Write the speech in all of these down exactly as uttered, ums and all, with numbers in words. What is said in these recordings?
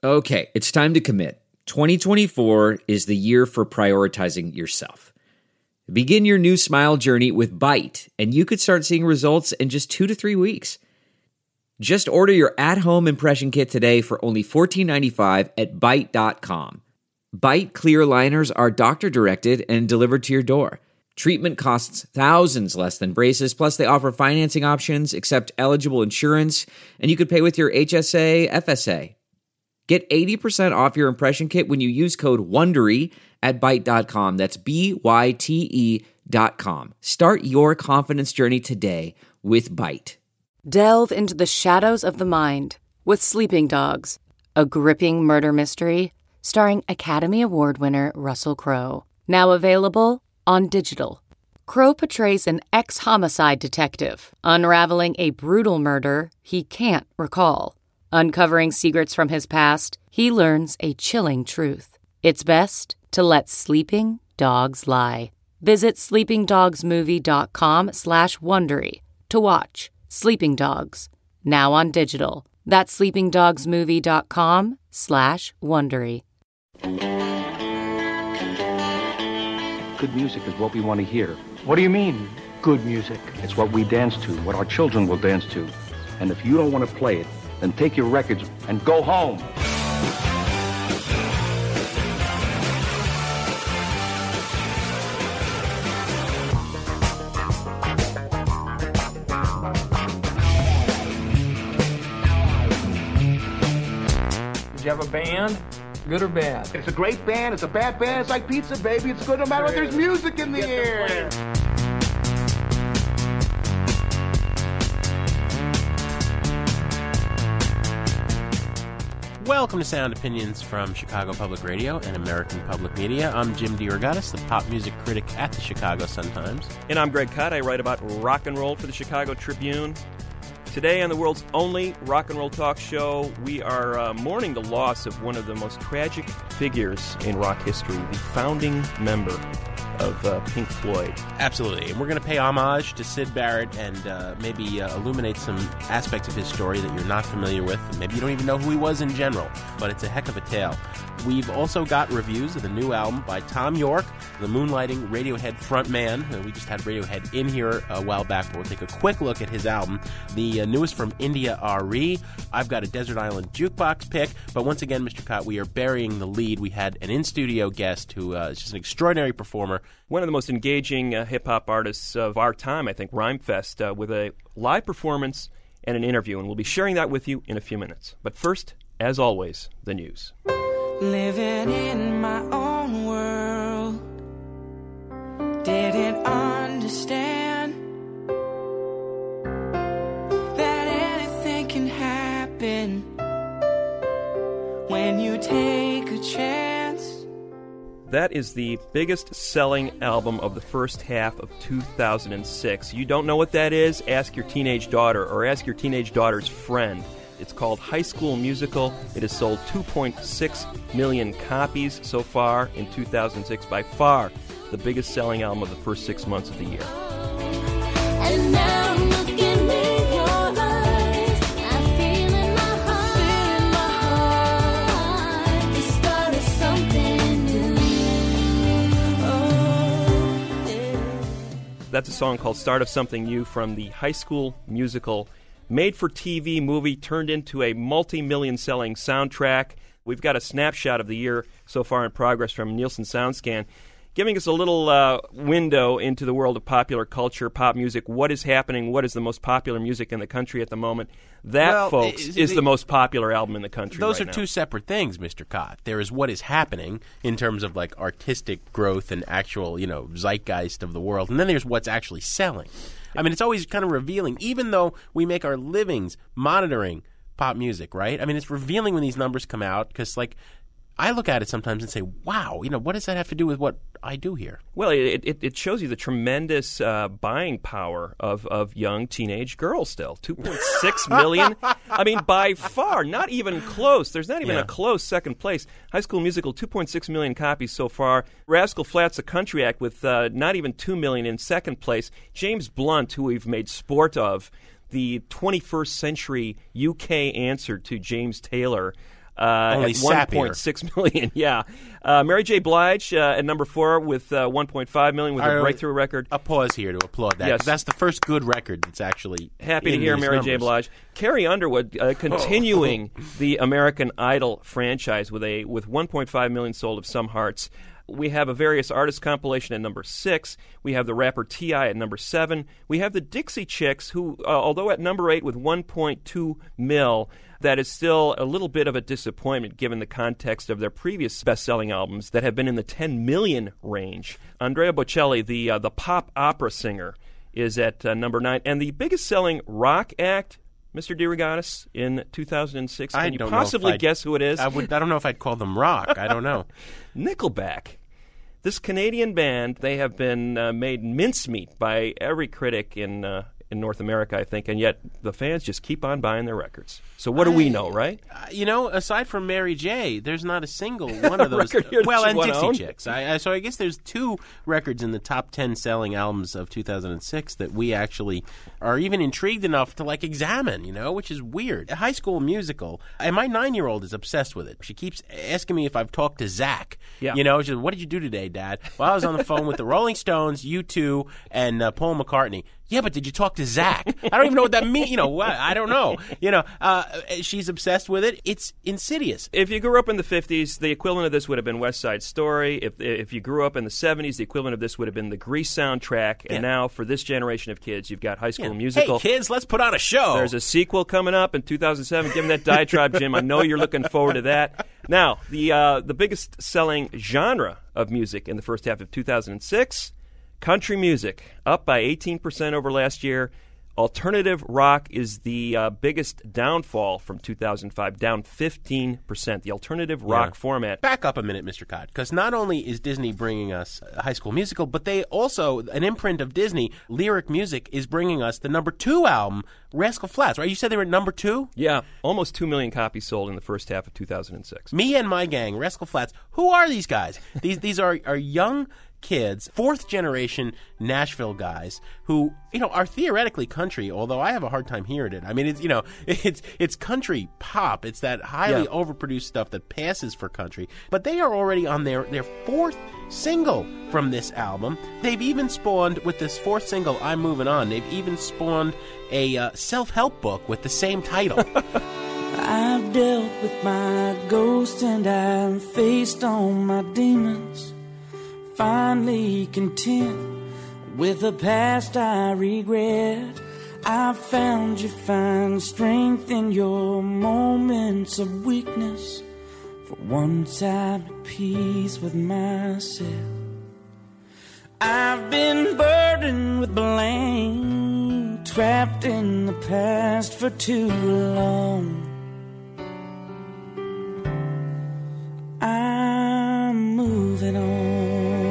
Okay, it's time to commit. twenty twenty-four is the year for prioritizing yourself. Begin your new smile journey with Byte, and you could start seeing results in just two to three weeks. Just order your at-home impression kit today for only fourteen ninety-five at byte dot com. Byte clear aligners are doctor-directed and delivered to your door. Treatment costs thousands less than braces, plus they offer financing options, accept eligible insurance, and you could pay with your H S A, F S A. Get eighty percent off your impression kit when you use code WONDERY at byte dot com. That's B Y T E dot com. Start your confidence journey today with Byte. Delve into the shadows of the mind with Sleeping Dogs, a gripping murder mystery starring Academy Award winner Russell Crowe. Now available on digital. Crowe portrays an ex-homicide detective unraveling a brutal murder he can't recall. Uncovering secrets from his past, he learns a chilling truth. It's best to let sleeping dogs lie. Visit sleepingdogsmovie.com slash Wondery to watch Sleeping Dogs, now on digital. That's sleepingdogsmovie.com slash Wondery. Good music is what we want to hear. What do you mean, good music? It's what we dance to, what our children will dance to. And if you don't want to play it, then take your records and go home. Did you have a band? Good or bad? It's a great band. It's a bad band. It's like pizza, baby. It's good no matter what. There's music in the air. Welcome to Sound Opinions from Chicago Public Radio and American Public Media. I'm Jim DeRogatis, the pop music critic at the Chicago Sun-Times. And I'm Greg Kot. I write about rock and roll for the Chicago Tribune. Today on the world's only rock and roll talk show, we are uh, mourning the loss of one of the most tragic figures in rock history, the founding member of uh, Pink Floyd. Absolutely. And we're going to pay homage to Syd Barrett and uh, maybe uh, illuminate some aspects of his story that you're not familiar with. And maybe you don't even know who he was in general, but it's a heck of a tale. We've also got reviews of the new album by Thom Yorke, the moonlighting Radiohead frontman. Uh, we just had Radiohead in here a while back, but we'll take a quick look at his album. The uh, newest from India R E. I've got a Desert Island Jukebox pick, but once again, Mister Kot, we are burying the lead. We had an in-studio guest who uh, is just an extraordinary performer. One of the most engaging uh, hip-hop artists of our time, I think, Rhymefest, uh, with a live performance and an interview, and we'll be sharing that with you in a few minutes. But first, as always, the news. Living in my own world, didn't understand that anything can happen when you take a chance. That is the biggest selling album of the first half of two thousand six. You don't know what that is? Ask your teenage daughter or ask your teenage daughter's friend. It's called High School Musical. It has sold two point six million copies so far in two thousand six, by far the biggest selling album of the first six months of the year. And now I'm looking in your eyes. I feel in my heart, feel in my heart, the start of something new. Oh, yeah. That's a song called Start of Something New from the High School Musical, made-for-T V movie turned into a multi-million selling soundtrack. We've got a snapshot of the year so far in progress from Nielsen SoundScan, giving us a little uh, window into the world of popular culture, pop music. What is happening? What is the most popular music in the country at the moment? That, well, folks, is, is the, the most popular album in the country Those right are now. two separate things, Mister Kot. There is what is happening in terms of like artistic growth and actual, you know, zeitgeist of the world, and then there's what's actually selling. I mean, it's always kind of revealing, even though we make our livings monitoring pop music, right? I mean, it's revealing when these numbers come out because, like, I look at it sometimes and say, wow, you know, what does that have to do with what I do here? Well, it it, it shows you the tremendous uh, buying power of, of young teenage girls still. two point six million. I mean, by far, not even close. There's not even Yeah. a close second place. High School Musical, two point six million copies so far. Rascal Flatts, A Country Act, with uh, not even two million in second place. James Blunt, who we've made sport of, the twenty-first century U K answer to James Taylor. Uh, Only at one point six million, yeah. Uh, Mary J. Blige uh, at number four with uh, one point five million with a All right, breakthrough record. A pause here to applaud that. Yes. 'Cause that's the first good record that's actually Happy to in hear these Mary J. numbers. Blige. Carrie Underwood uh, continuing the American Idol franchise with a with one point five million sold of Some Hearts. We have a various artists compilation at number six. We have the rapper T I at number seven. We have the Dixie Chicks, who, uh, although at number eight with one point two mil, that is still a little bit of a disappointment given the context of their previous best-selling albums that have been in the ten million range. Andrea Bocelli, the uh, the pop opera singer, is at uh, number nine, and the biggest-selling rock act, Mister DeRogatis, in two thousand six. Can I you don't know if possibly I'd- guess who it is? I, would, I don't know if I'd call them rock. I don't know. Nickelback. This Canadian band, they have been uh, made mincemeat by every critic in uh, in North America, I think, and yet the fans just keep on buying their records. So what do we know, right? Uh, you know, aside from Mary J., there's not a single one of those. Record here that well, you and wanna Dixie own? Chicks. I, I, so I guess there's two records in the top ten selling albums of two thousand six that we actually are even intrigued enough to like examine. You know, which is weird. High School Musical, and my nine-year-old is obsessed with it. She keeps asking me if I've talked to Zach. Yeah. You know, she's like, what did you do today, Dad? Well, I was on the phone with the Rolling Stones, U two, and uh, Paul McCartney. Yeah, but did you talk to Zach? I don't even know what that means. You know, what? I don't know. You know, uh, she's obsessed with it. It's insidious. If you grew up in the fifties, the equivalent of this would have been West Side Story. If if you grew up in the seventies, the equivalent of this would have been the Grease soundtrack. And Yeah. now, for this generation of kids, you've got High School Yeah. Musical. Hey, kids, let's put on a show. There's a sequel coming up in two thousand seven. Give them that diatribe, Jim. I know you're looking forward to that. Now, the uh, the biggest selling genre of music in the first half of two thousand six, country music, up by eighteen percent over last year. Alternative rock is the uh, biggest downfall from two thousand five, down fifteen percent. The alternative rock Yeah. format. Back up a minute, Mister Cott, because not only is Disney bringing us a High School Musical, but they also, an imprint of Disney, Lyric Music, is bringing us the number two album, Rascal Flatts, right? You said they were at number two? Yeah, almost two million copies sold in the first half of two thousand six. Me and My Gang, Rascal Flatts. Who are these guys? These these are, are young kids, fourth generation Nashville guys who, you know, are theoretically country, although I have a hard time hearing it. I mean, it's, you know, it's it's country pop. It's that highly Yeah. overproduced stuff that passes for country. But they are already on their, their fourth single from this album. They've even spawned, with this fourth single, I'm Moving On, they've even spawned a uh, self-help book with the same title. I've dealt with my ghost and I've faced all my demons. Finally content with the past I regret. I found you find strength in your moments of weakness. For once I'm at peace with myself. I've been burdened with blame, trapped in the past for too long. I'm moving on.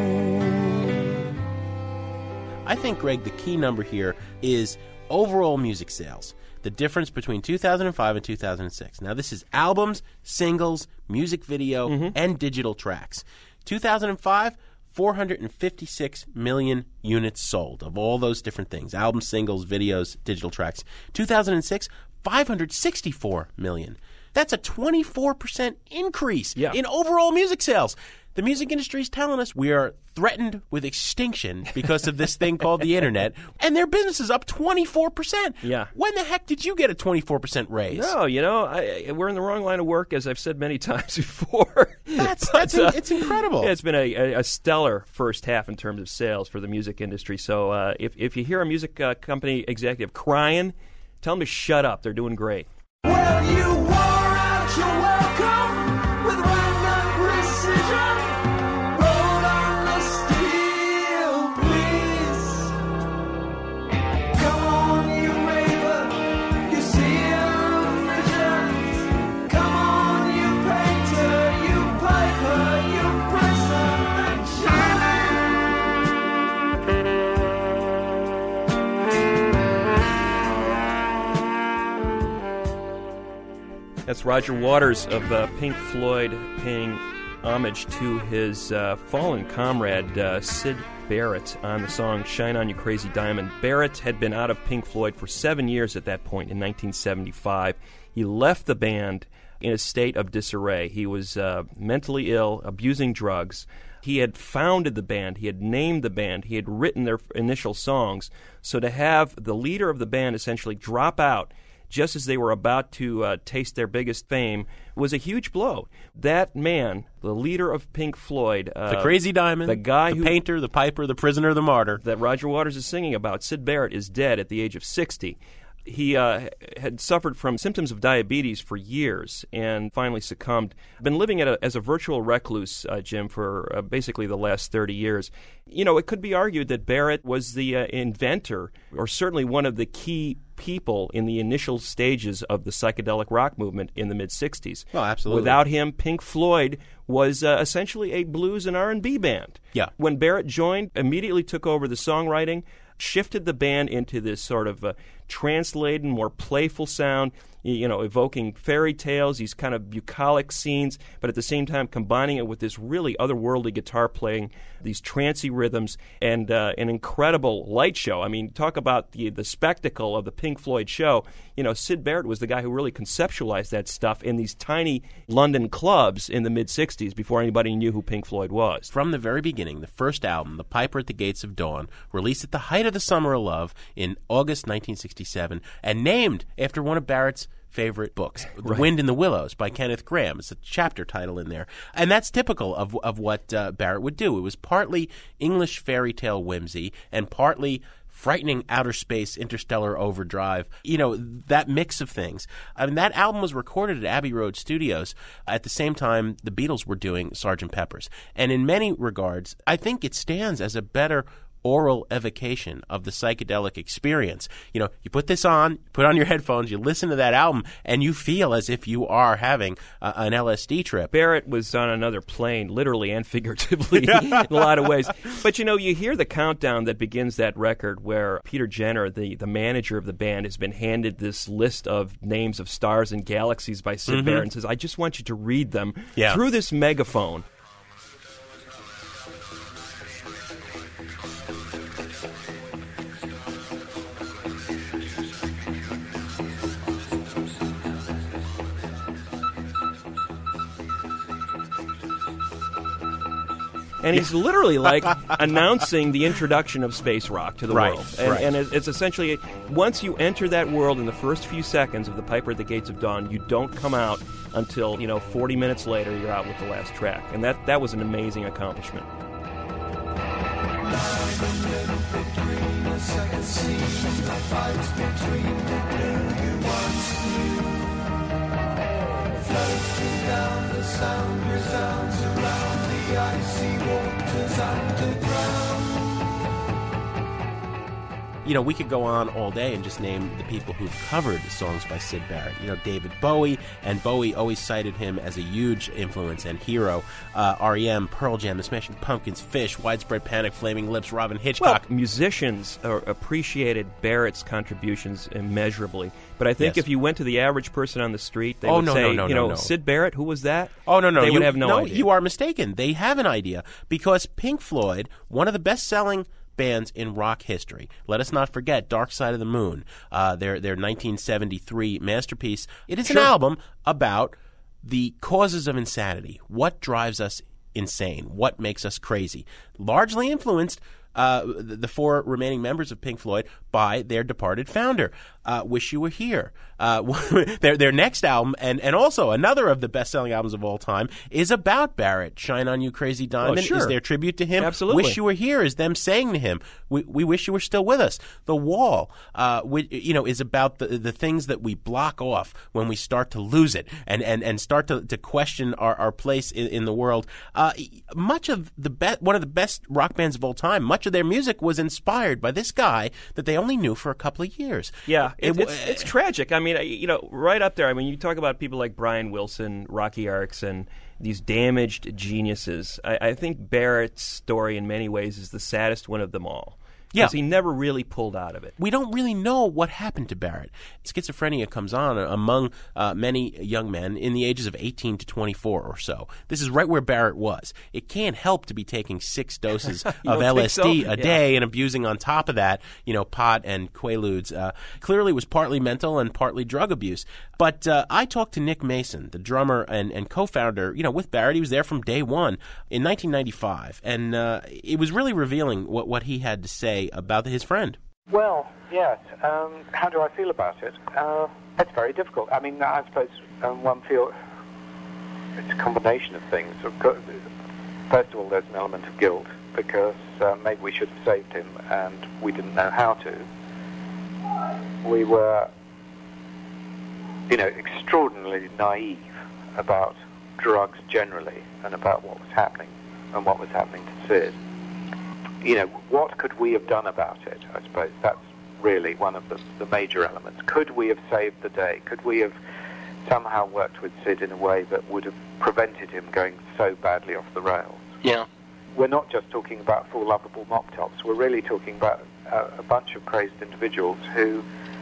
I think, Greg, the key number here is overall music sales. The difference between two thousand five and two thousand six. Now, this is albums, singles, music video, Mm-hmm. and digital tracks. two thousand five, four hundred fifty-six million units sold of all those different things. Albums, singles, videos, digital tracks. two thousand six, five hundred sixty-four million. That's a twenty-four percent increase Yeah. in overall music sales. The music industry is telling us we are threatened with extinction because of this thing called the internet, and their business is up twenty-four percent. Yeah. When the heck did you get a twenty-four percent raise? No, you know, I, we're in the wrong line of work, as I've said many times before. That's, But, that's uh, it's incredible. Yeah, it's been a, a, a stellar first half in terms of sales for the music industry. So uh, if, if you hear a music uh, company executive crying, tell them to shut up. They're doing great. Well, you wore out your welcome with random precision. Roll on the steel, please. Come on, you raver, you seal visions. Come on, you painter, you piper, you person and That's Roger Waters of uh, Pink Floyd paying homage to his uh, fallen comrade, uh, Syd Barrett, on the song Shine On You Crazy Diamond. Barrett had been out of Pink Floyd for seven years at that point in nineteen seventy-five. He left the band in a state of disarray. He was uh, mentally ill, abusing drugs. He had founded the band. He had named the band. He had written their initial songs. So to have the leader of the band essentially drop out just as they were about to uh, taste their biggest fame was a huge blow. That man, the leader of Pink Floyd, uh, the Crazy Diamond, the guy the who, painter, the piper, the prisoner, the martyr, that Roger Waters is singing about, Syd Barrett, is dead at the age of sixty. He uh, had suffered from symptoms of diabetes for years and finally succumbed. Been living at a, as a virtual recluse, uh, Jim, for uh, basically the last thirty years. You know, it could be argued that Barrett was the uh, inventor, or certainly one of the key people in the initial stages of the psychedelic rock movement in the mid-sixties. Oh, absolutely. Without him, Pink Floyd was uh, essentially a blues and R and B band. Yeah. When Barrett joined, immediately took over the songwriting, shifted the band into this sort of uh, translated, more playful sound, you know, evoking fairy tales, these kind of bucolic scenes, but at the same time combining it with this really otherworldly guitar playing, these trancy rhythms, and uh, an incredible light show. I mean, talk about the the spectacle of the Pink Floyd show. You know, Syd Barrett was the guy who really conceptualized that stuff in these tiny London clubs in the mid-sixties before anybody knew who Pink Floyd was. From the very beginning, the first album, The Piper at the Gates of Dawn, released at the height of the Summer of Love in August nineteen sixty-seven, and named after one of Barrett's favorite books, The Right. Wind in the Willows by Kenneth Grahame. It's a chapter title in there. And that's typical of of what uh, Barrett would do. It was partly English fairy tale whimsy and partly frightening outer space, interstellar overdrive, you know, that mix of things. I mean, that album was recorded at Abbey Road Studios at the same time the Beatles were doing Sergeant Pepper's. And in many regards, I think it stands as a better oral evocation of the psychedelic experience. You know, you put this on, put on your headphones, you listen to that album, and you feel as if you are having uh, an L S D trip. Barrett was on another plane, literally and figuratively, in a lot of ways. But, you know, you hear the countdown that begins that record where Peter Jenner, the, the manager of the band, has been handed this list of names of stars and galaxies by Syd Mhm. Barrett and says, I just want you to read them Yeah. through this megaphone. And he's literally like announcing the introduction of space rock to the Right, world. And, right. and it- it's essentially, once you enter that world in the first few seconds of The Piper at the Gates of Dawn, you don't come out until, you know, forty minutes later, you're out with the last track. And that, that was an amazing accomplishment. You know, we could go on all day and just name the people who've covered songs by Syd Barrett. You know, David Bowie, and Bowie always cited him as a huge influence and hero. Uh, R E M, Pearl Jam, The Smashing Pumpkins, Fish, Widespread Panic, Flaming Lips, Robin Well, Hitchcock. musicians uh, appreciated Barrett's contributions immeasurably. But I think Yes. if you went to the average person on the street, they Oh, would no, say, no, no, you no, know, no. Syd Barrett, who was that? Oh, no, no. They you, would have no, idea. you are mistaken. They have an idea because Pink Floyd, one of the best-selling bands in rock history. Let us not forget Dark Side of the Moon, uh, their their nineteen seventy-three masterpiece. It is Sure. an album about the causes of insanity. What drives us insane? What makes us crazy? Largely influenced uh, the, the four remaining members of Pink Floyd by their departed founder. Uh, Wish You Were Here. Uh, their their next album, and, and also another of the best-selling albums of all time, is about Barrett. Shine On You Crazy Diamond sure. is their tribute to him. Absolutely. Wish You Were Here is them saying to him, we, we wish you were still with us. The Wall, uh, we, you know, is about the the things that we block off when we start to lose it and, and, and start to, to question our, our place in, in the world. Uh, much of the be- one of the best rock bands of all time, much of their music was inspired by this guy that they only knew for a couple of years. Yeah, It it, wa- it's, it's tragic. I mean, I- you know, right up there. I mean, you talk about people like Brian Wilson, Rocky Erickson, these damaged geniuses. I, I think Barrett's story, in many ways, is the saddest one of them all. Yeah. Because he never really pulled out of it. We don't really know what happened to Barrett. Schizophrenia comes on among uh, many young men in the ages of eighteen to twenty-four or so. This is right where Barrett was. It can't help to be taking six doses of L S D so? a day yeah. and abusing on top of that, you know, pot and Quaaludes. Uh, clearly it was partly mental and partly drug abuse. But uh, I talked to Nick Mason, the drummer and, and co-founder, you know, with Barrett. He was there from day one in nineteen ninety-five. And uh, it was really revealing what, what he had to say about his friend. Well, yes. Um, how do I feel about it? Uh, it's very difficult. I mean, I suppose um, one feels it's a combination of things. First of all, there's an element of guilt because uh, maybe we should have saved him and we didn't know how to. We were, you know, extraordinarily naive about drugs generally and about what was happening and what was happening to Sid. You know, what could we have done about it, I suppose? That's really one of the, the major elements. Could we have saved the day? Could we have somehow worked with Sid in a way that would have prevented him going so badly off the rails? Yeah. We're not just talking about four lovable mop-tops. We're really talking about a, a bunch of crazed individuals who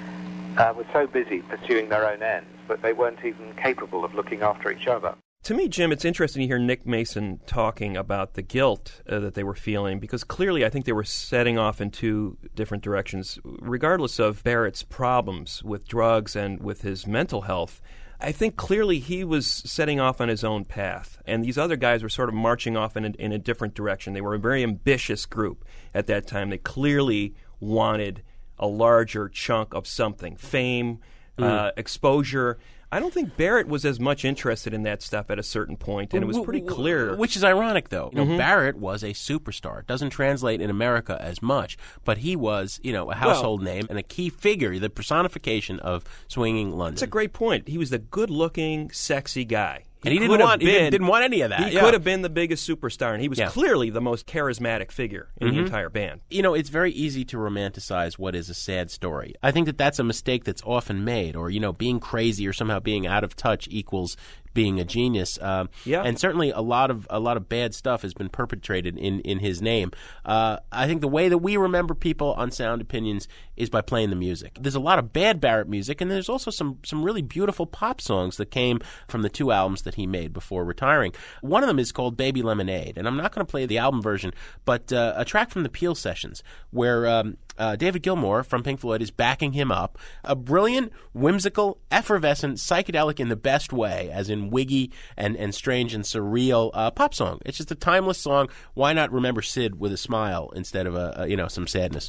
uh, were so busy pursuing their own ends that they weren't even capable of looking after each other. To me, Jim, it's interesting to hear Nick Mason talking about the guilt uh, that they were feeling, because clearly I think they were setting off in two different directions. Regardless of Barrett's problems with drugs and with his mental health, I think clearly he was setting off on his own path, and these other guys were sort of marching off in a, in a different direction. They were a very ambitious group at that time. They clearly wanted a larger chunk of something, fame, mm. uh, exposure. I don't think Barrett was as much interested in that stuff at a certain point, and it was pretty clear. Which is ironic, though. You know, mm-hmm. Barrett was a superstar. It doesn't translate in America as much, but he was, you know, a household well, name and a key figure, the personification of swinging London. That's a great point. He was the good-looking, sexy guy. He and he didn't want, been, he didn't, didn't want any of that. He yeah. could have been the biggest superstar, and he was yeah. clearly the most charismatic figure in mm-hmm. the entire band. You know, it's very easy to romanticize what is a sad story. I think that that's a mistake that's often made, or, you know, being crazy or somehow being out of touch equals being a genius. Um, yeah. And certainly a lot of a lot of bad stuff has been perpetrated in, in his name. Uh, I think the way that we remember people on Sound Opinions is by playing the music. There's a lot of bad Barrett music, and there's also some, some really beautiful pop songs that came from the two albums that he made before retiring. One of them is called Baby Lemonade, and I'm not going to play the album version, but uh, a track from the Peel Sessions where um, uh, David Gilmour from Pink Floyd is backing him up. A brilliant, whimsical, effervescent, psychedelic in the best way, as in wiggy and, and strange and surreal uh, pop song. It's just a timeless song. Why not remember Sid with a smile instead of a, a you know some sadness?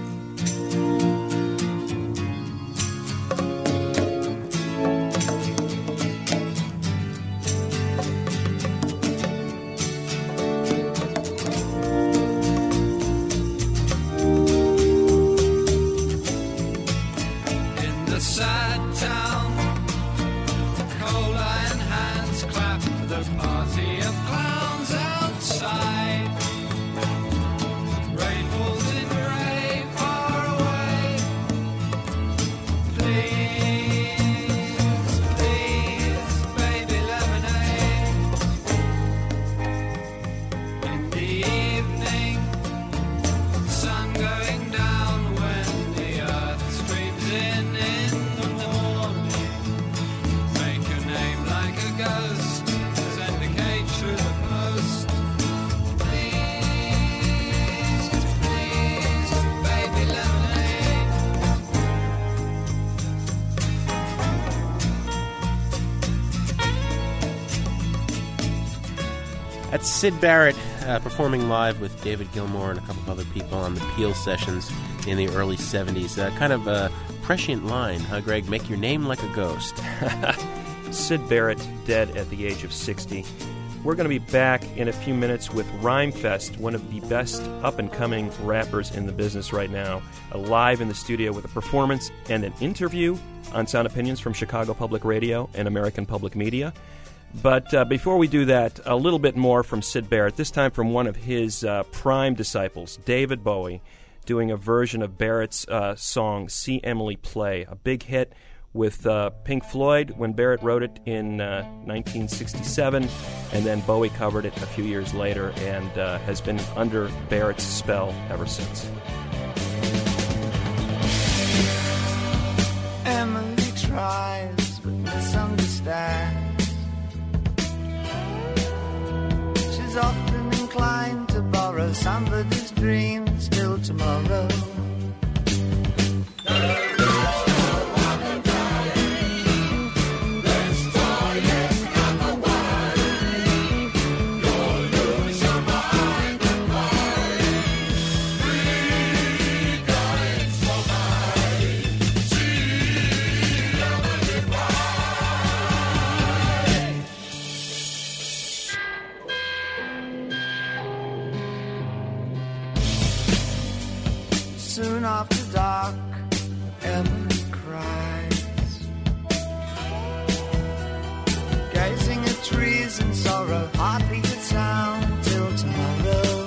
That's Sid Barrett uh, performing live with David Gilmour and a couple of other people on the Peel Sessions in the early seventies. Uh, kind of a prescient line, huh, Greg? Make your name like a ghost. Sid Barrett, dead at the age of sixty. We're going to be back in a few minutes with Rhymefest, one of the best up-and-coming rappers in the business right now, live in the studio with a performance and an interview on Sound Opinions from Chicago Public Radio and American Public Media. But uh, before we do that, a little bit more from Sid Barrett, this time from one of his uh, prime disciples, David Bowie, doing a version of Barrett's uh, song, See Emily Play, a big hit with uh, Pink Floyd when Barrett wrote it in uh, nineteen sixty-seven, and then Bowie covered it a few years later and uh, has been under Barrett's spell ever since. cries but misunderstands. She's often inclined to borrow somebody's dreams till tomorrow. Soon after dark, Emily cries, gazing at trees in sorrow, heartbeat at sound till tomorrow.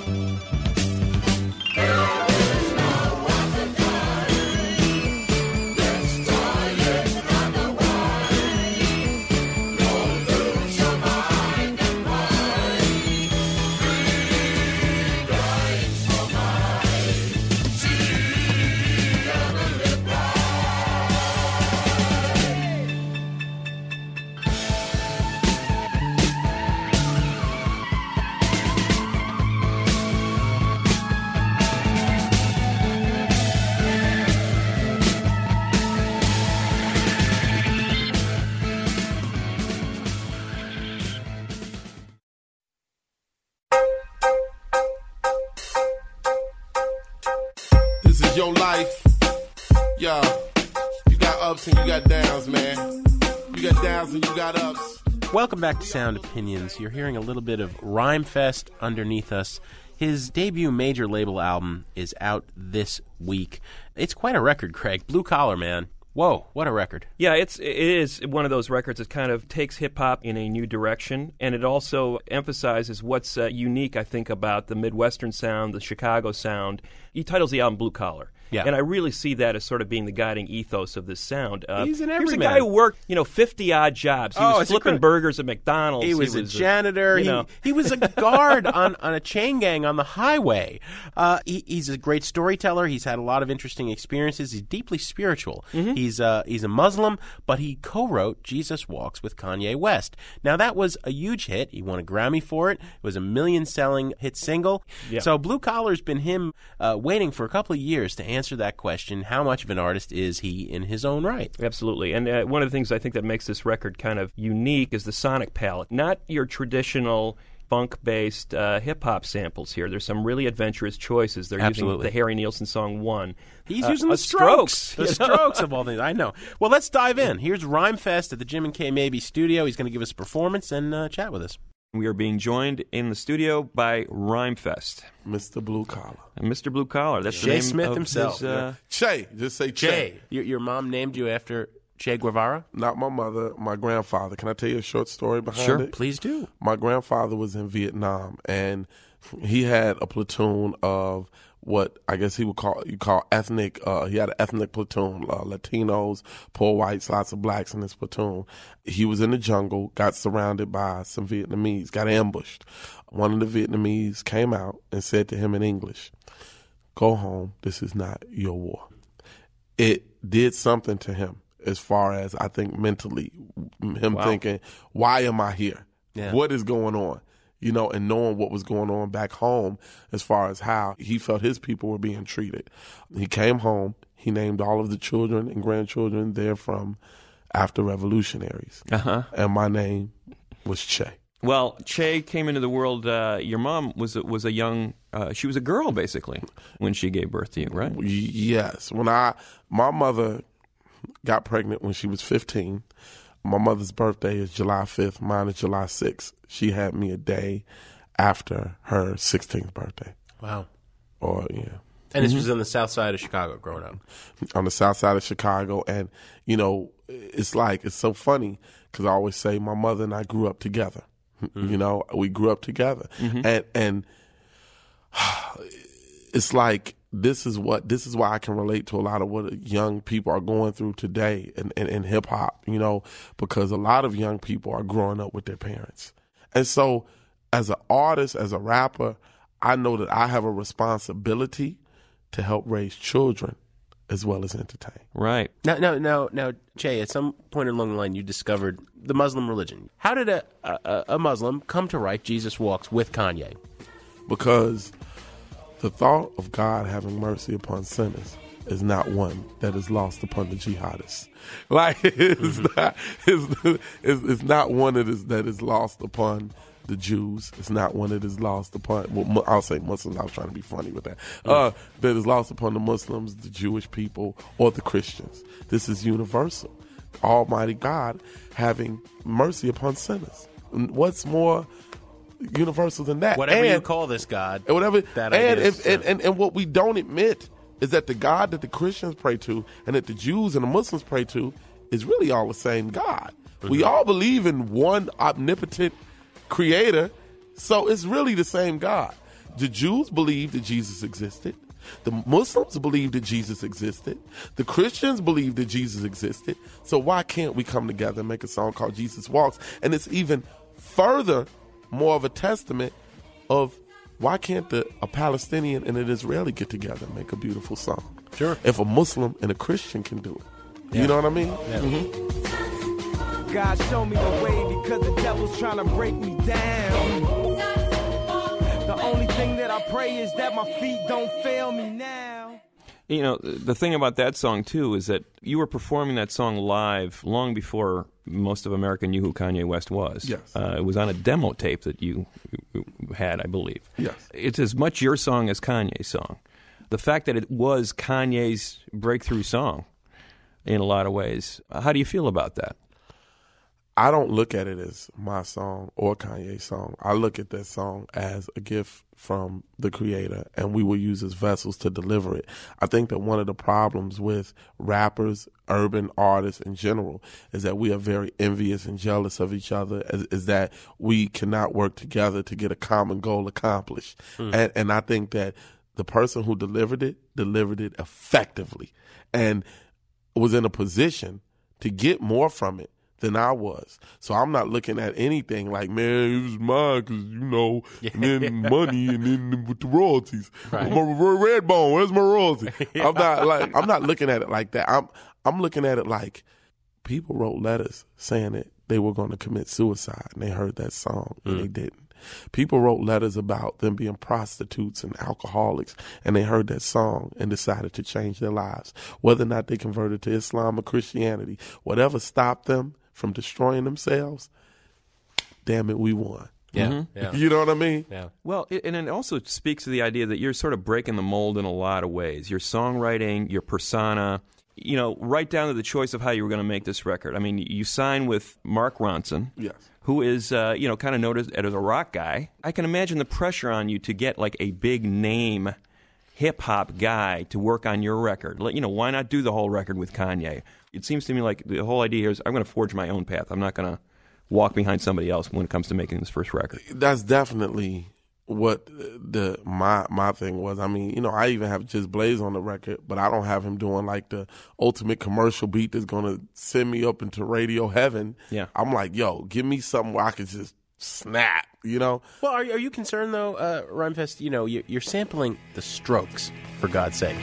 This is your life. Yo, you got ups and you got downs, man. You got downs and you got ups. Welcome back to Sound Opinions. You're hearing a little bit of Rhymefest underneath us. His debut major label album is out this week. It's quite a record, Craig. Blue Collar, man. Whoa, what a record. Yeah, it's it is one of those records that kind of takes hip-hop in a new direction, and it also emphasizes what's uh, unique, I think, about the Midwestern sound, the Chicago sound. He titles the album Blue Collar. Yeah. And I really see that as sort of being the guiding ethos of this sound. Uh, He's an Here's a everyman. guy who worked, you know, fifty-odd jobs. He Oh, was it's flipping incredible. burgers at McDonald's. He was, a janitor. you He, know. he was a guard on, on a chain gang on the highway. Uh, he, he's a great storyteller. He's had a lot of interesting experiences. He's deeply spiritual. Mm-hmm. He's uh, he's a Muslim, but he co-wrote Jesus Walks with Kanye West. Now, that was a huge hit. He won a Grammy for it. It was a million-selling hit single. Yeah. So Blue Collar's been him uh, waiting for a couple of years to answer that question. How much of an artist is he in his own right? Absolutely. And uh, one of the things I think that makes this record kind of unique is the sonic palette. Not your traditional funk-based uh, hip-hop samples here. There's some really adventurous choices. They're Absolutely. using the Harry Nilsson song One. He's Uh, using uh, the Strokes. Strokes, The you know? Strokes of all things. I know. Well, let's dive in. Here's Rhymefest at the Jim and Kay Mabie studio. He's going to give us a performance and uh, chat with us. We are being joined in the studio by Rhymefest. Mister Blue Collar. And Mister Blue Collar. That's the Jay name Smith of himself. his, uh, Che. Just say Che. Che, your, your mom named you after Che Guevara? Not my mother, my grandfather. Can I tell you a short story behind Sure, it? please do. My grandfather was in Vietnam, and he had a platoon of what I guess he would call you call ethnic. Uh, he had an ethnic platoon, uh, Latinos, poor whites, lots of blacks in his platoon. He was in the jungle, got surrounded by some Vietnamese, got ambushed. One of the Vietnamese came out and said to him in English, "Go home. This is not your war." It did something to him, as far as I think mentally, him Wow. thinking, "Why am I here? Yeah. What is going on?" You know, and knowing what was going on back home as far as how he felt his people were being treated. He came home. He named all of the children and grandchildren there from after revolutionaries. Uh-huh. And my name was Che. Well, Che came into the world. Uh, your mom was a, was a young. Uh, she was a girl basically when she gave birth to you, right? Y- Yes. When I, my mother got pregnant when she was fifteen. My mother's birthday is July fifth. Mine is July sixth. She had me a day after her sixteenth birthday. Wow. Or, yeah. And this was on the south side of Chicago growing up. On the south side of Chicago. And, you know, it's like, it's so funny because I always say my mother and I grew up together. Mm-hmm. You know, we grew up together. Mm-hmm. And, and it's like, this is what, this is why I can relate to a lot of what young people are going through today in, in, in hip hop, you know, because a lot of young people are growing up with their parents. And so as an artist, as a rapper, I know that I have a responsibility to help raise children as well as entertain. Right. Now, now, now, now, Jay, at some point along the line, you discovered the Muslim religion. How did a, a, a Muslim come to write Jesus Walks with Kanye? Because the thought of God having mercy upon sinners is not one that is lost upon the jihadists. Like, it's, mm-hmm. not, it's, it's, it's not one that is, that is lost upon the Jews. It's not one that is lost upon, well, I'll say Muslims, I was trying to be funny with that, mm-hmm. uh, that is lost upon the Muslims, the Jewish people, or the Christians. This is universal. Almighty God having mercy upon sinners. What's more universal than that? Whatever and, you call this God, and whatever, that and, is, if, and, and, and what we don't admit is that the God that the Christians pray to and that the Jews and the Muslims pray to is really all the same God. Mm-hmm. We all believe in one omnipotent creator, so it's really the same God. The Jews believe that Jesus existed. The Muslims believe that Jesus existed. The Christians believe that Jesus existed. So why can't we come together and make a song called Jesus Walks? And it's even further more of a testament of why can't the, a Palestinian and an Israeli get together and make a beautiful song? Sure. If a Muslim and a Christian can do it. Yeah. You know what I mean? Yeah. Mm-hmm. God show me the way because the devil's trying to break me down. The only thing that I pray is that my feet don't fail me now. You know, the thing about that song, too, is that you were performing that song live long before most of America knew who Kanye West was. Yes. Uh, it was on a demo tape that you, you had, I believe. Yes. It's as much your song as Kanye's song. The fact that it was Kanye's breakthrough song in a lot of ways, how do you feel about that? I don't look at it as my song or Kanye's song. I look at that song as a gift from the creator, and we will use as vessels to deliver it. I think that one of the problems with rappers, urban artists in general, is that we are very envious and jealous of each other, is, is that we cannot work together to get a common goal accomplished. Mm. And, and I think that the person who delivered it, delivered it effectively and was in a position to get more from it than I was. So I'm not looking at anything like, man, it was mine because, you know, and then money and then with the royalties. Right. My red bone, where's my royalty? I'm not like I'm not looking at it like that. I'm I'm looking at it like people wrote letters saying that they were going to commit suicide and they heard that song and mm. they didn't. People wrote letters about them being prostitutes and alcoholics, and they heard that song and decided to change their lives. Whether or not they converted to Islam or Christianity, whatever stopped them from destroying themselves, damn it, we won. Yeah. Mm-hmm. yeah. You know what I mean? Yeah. Well, it, and it also speaks to the idea that you're sort of breaking the mold in a lot of ways. Your songwriting, your persona, you know, right down to the choice of how you were going to make this record. I mean, you sign with Mark Ronson. Yes. Who is, uh, you know, kind of noticed as a rock guy. I can imagine the pressure on you to get, like, a big-name hip-hop guy to work on your record. You know, why not do the whole record with Kanye? It seems to me like the whole idea here is I'm going to forge my own path. I'm not going to walk behind somebody else when it comes to making this first record. That's definitely what the my my thing was. I mean, you know, I even have Just Blaze on the record, but I don't have him doing like the ultimate commercial beat that's gonna send me up into radio heaven. Yeah, I'm like, yo, give me something where I can just snap, you know? Well, are, are you concerned though, uh, Rhymefest? You know, you're, you're sampling the Strokes, for God's sake.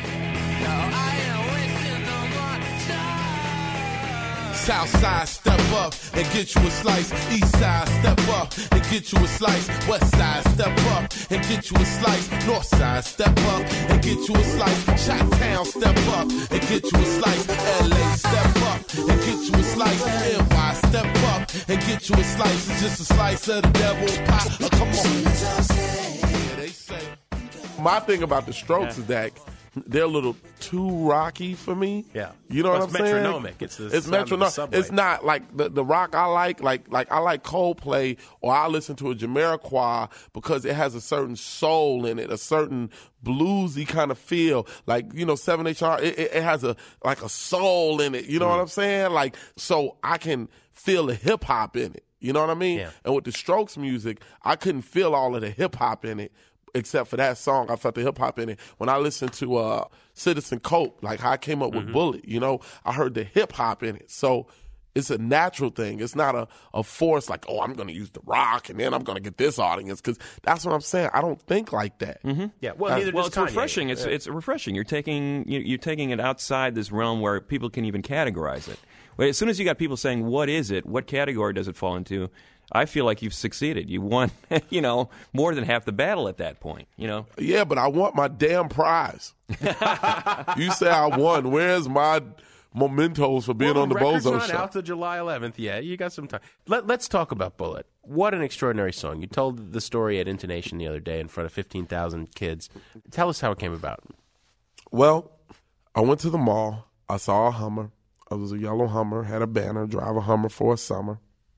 South side, step up and get you a slice. East side, step up and get you a slice. West side, step up and get you a slice. North side, step up and get you a slice. Chi-town, step up and get you a slice. L A, step up and get you a slice. N Y, step up and get you a slice. It's just a slice of the devil's pie. Oh, come on. Yeah, they say. My thing about the Strokes yeah. is that they're a little too rocky for me. Yeah, you know well, what I'm it's saying? Metronomic. It's the it's metronomic. It's not like the the rock I like. Like like I like Coldplay, or I listen to a Jamiroquai because it has a certain soul in it, a certain bluesy kind of feel. Like, you know, seven H R, it, it has a like a soul in it. You know mm. what I'm saying? Like, so I can feel the hip hop in it. You know what I mean? Yeah. And with the Strokes music, I couldn't feel all of the hip hop in it. Except for that song, I felt the hip hop in it. When I listened to uh, Citizen Cope, like how I came up with mm-hmm. Bullet, you know, I heard the hip hop in it. So It's a natural thing. It's not a, a force like, oh, I'm going to use The Rock and then I'm going to get this audience, because that's what I'm saying. I don't think like that. Mm-hmm. Yeah, well, Uh, neither well, does it's Kanye. refreshing. It's Yeah. it's refreshing. You're taking you- you're taking it outside this realm where people can even categorize it. Well, as soon as you got people saying, "What is it? What category does it fall into?" I feel like you've succeeded. You won, you know, more than half the battle at that point. You know. Yeah, but I want my damn prize. You say I won. Where's my mementos for being well, on the record's Bozo not Show? out to July eleventh yet. You got some time. Let, let's talk about Bullet. What an extraordinary song. You told the story at Intonation the other day in front of fifteen thousand kids. Tell us how it came about. Well, I went to the mall. I saw a Hummer. It was a yellow Hummer, had a banner, drive a Hummer for a summer.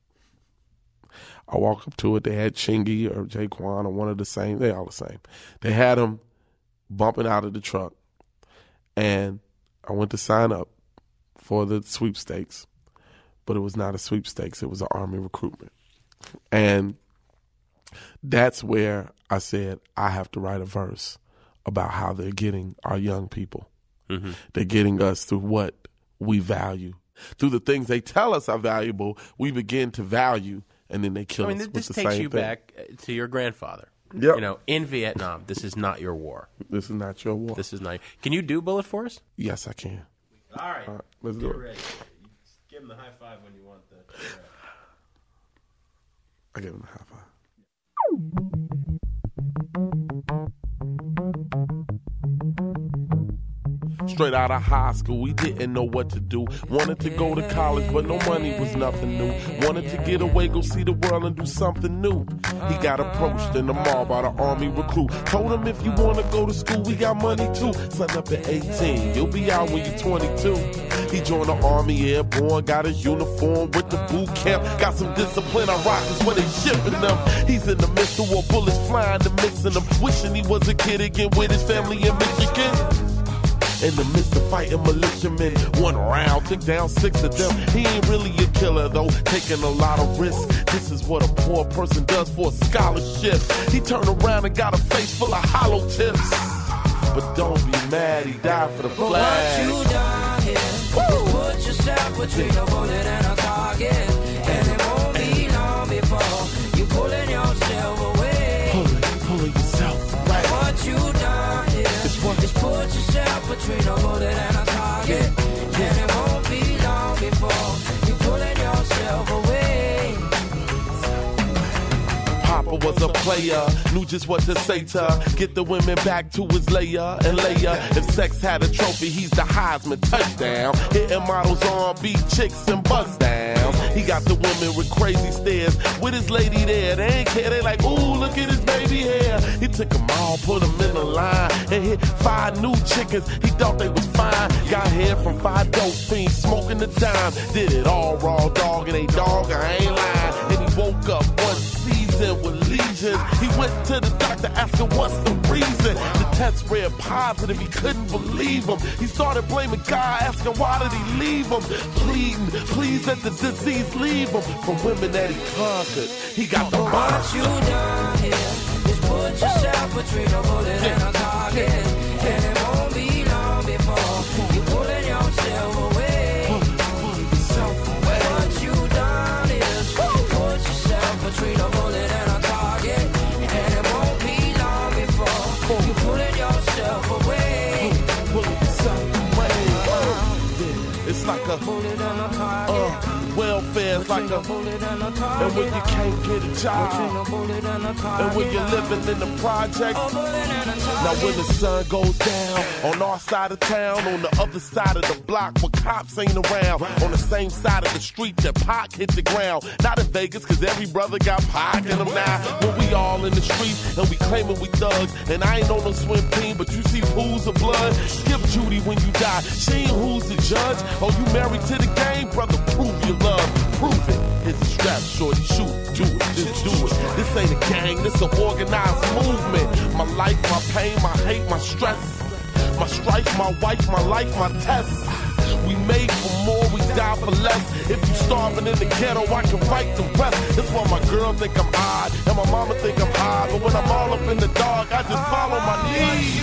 I walk up to it. They had Chingy or Jaquan or one of the same. They all the same. They had him bumping out of the truck. And I went to sign up for the sweepstakes, but it was not a sweepstakes. It was an Army recruitment. And that's where I said, I have to write a verse about how they're getting our young people. Mm-hmm. They're getting us through what we value. Through the things they tell us are valuable, we begin to value, and then they kill I mean, us this with the takes same you thing. back to your grandfather. Yep. You know, in Vietnam, this is not your war. This is not your war. This is not. Can you do Bullet for us? Yes, I can. All right. All right, let's do Get it. ready. Give him the high five when you want the. I gave him a high five. Straight out of high school, we didn't know what to do. Wanted to go to college, but no money was nothing new. Wanted to get away, go see the world and do something new. He got approached in the mall by the Army recruit. Told him, if you want to go to school, we got money too. Sign up at eighteen, you'll be out when you're twenty-two. He joined the Army Airborne, got his uniform with the boot camp. Got some discipline, I rock is where they shipping them. He's in the midst of war, bullets flying and missing him. Wishing he was a kid again with his family in Michigan. In the midst of fighting militiamen, one round took down six of them. He ain't really a killer though, taking a lot of risks. This is what a poor person does for a scholarship. He turned around and got a face full of hollow tips. But don't be mad, he died for the But flag. what you done here is put yourself between a bullet and a target, and it won't be long before you pulling yourself away. Pulling, pulling yourself away. What you done here is put yourself between a bullet and a target, and it won't be long before you pulling yourself away. Papa was a player, knew just what to say to her. Get the women back to his layer and layer. If sex had a trophy, he's the Heisman touchdown. Hitting models on beat chicks and buzz downs. He got the women with crazy stares. With his lady there, they ain't care. They like, ooh, look at his baby hair. He took them all, put them in a line, and hit five new chickens. He thought they was fine. Got hair from five dope fiends, smoking the dime. Did it all raw dog, and ain't dog, I ain't lying. And he woke up one season with legions. He went to the doctor asking what's the reason. The test read positive, he couldn't believe him. He started blaming God, asking why did he leave him. Pleading, please let the disease leave him. From women that he conquered, he got the But what you done here is put yourself between a bullet and a target, and it won't be long before you pulling yourself away. What you done is put yourself between a bullet and a target, and it won't be long before you pulling yourself away. Pulling yourself away. It's like a uh, welfare's like a, and when you can't get a job, and when you're living in the project. Now when the sun goes down on our side of town, on the other side of the block where cops ain't around, on the same side of the street that Pac hit the ground. Not in Vegas, cause every brother got Pac in them now. When we all in the streets and we claiming we thugs, and I ain't on no swim team, but you see pools of blood. Skip Judy when you die, she ain't who's the judge. Oh, you married to the game, brother, prove your love, prove it. Here's a strap, shorty, shoot, do it, just do it. This ain't a gang, this an organized movement. My life, my pain, my hate, my stress, my strife, my wife, my life, my test. We made for more, we die for less. If you starving in the ghetto, I can write the rest. That's why my girl think I'm odd, and my mama think I'm high. But when I'm all up in the dark, I just follow my knees.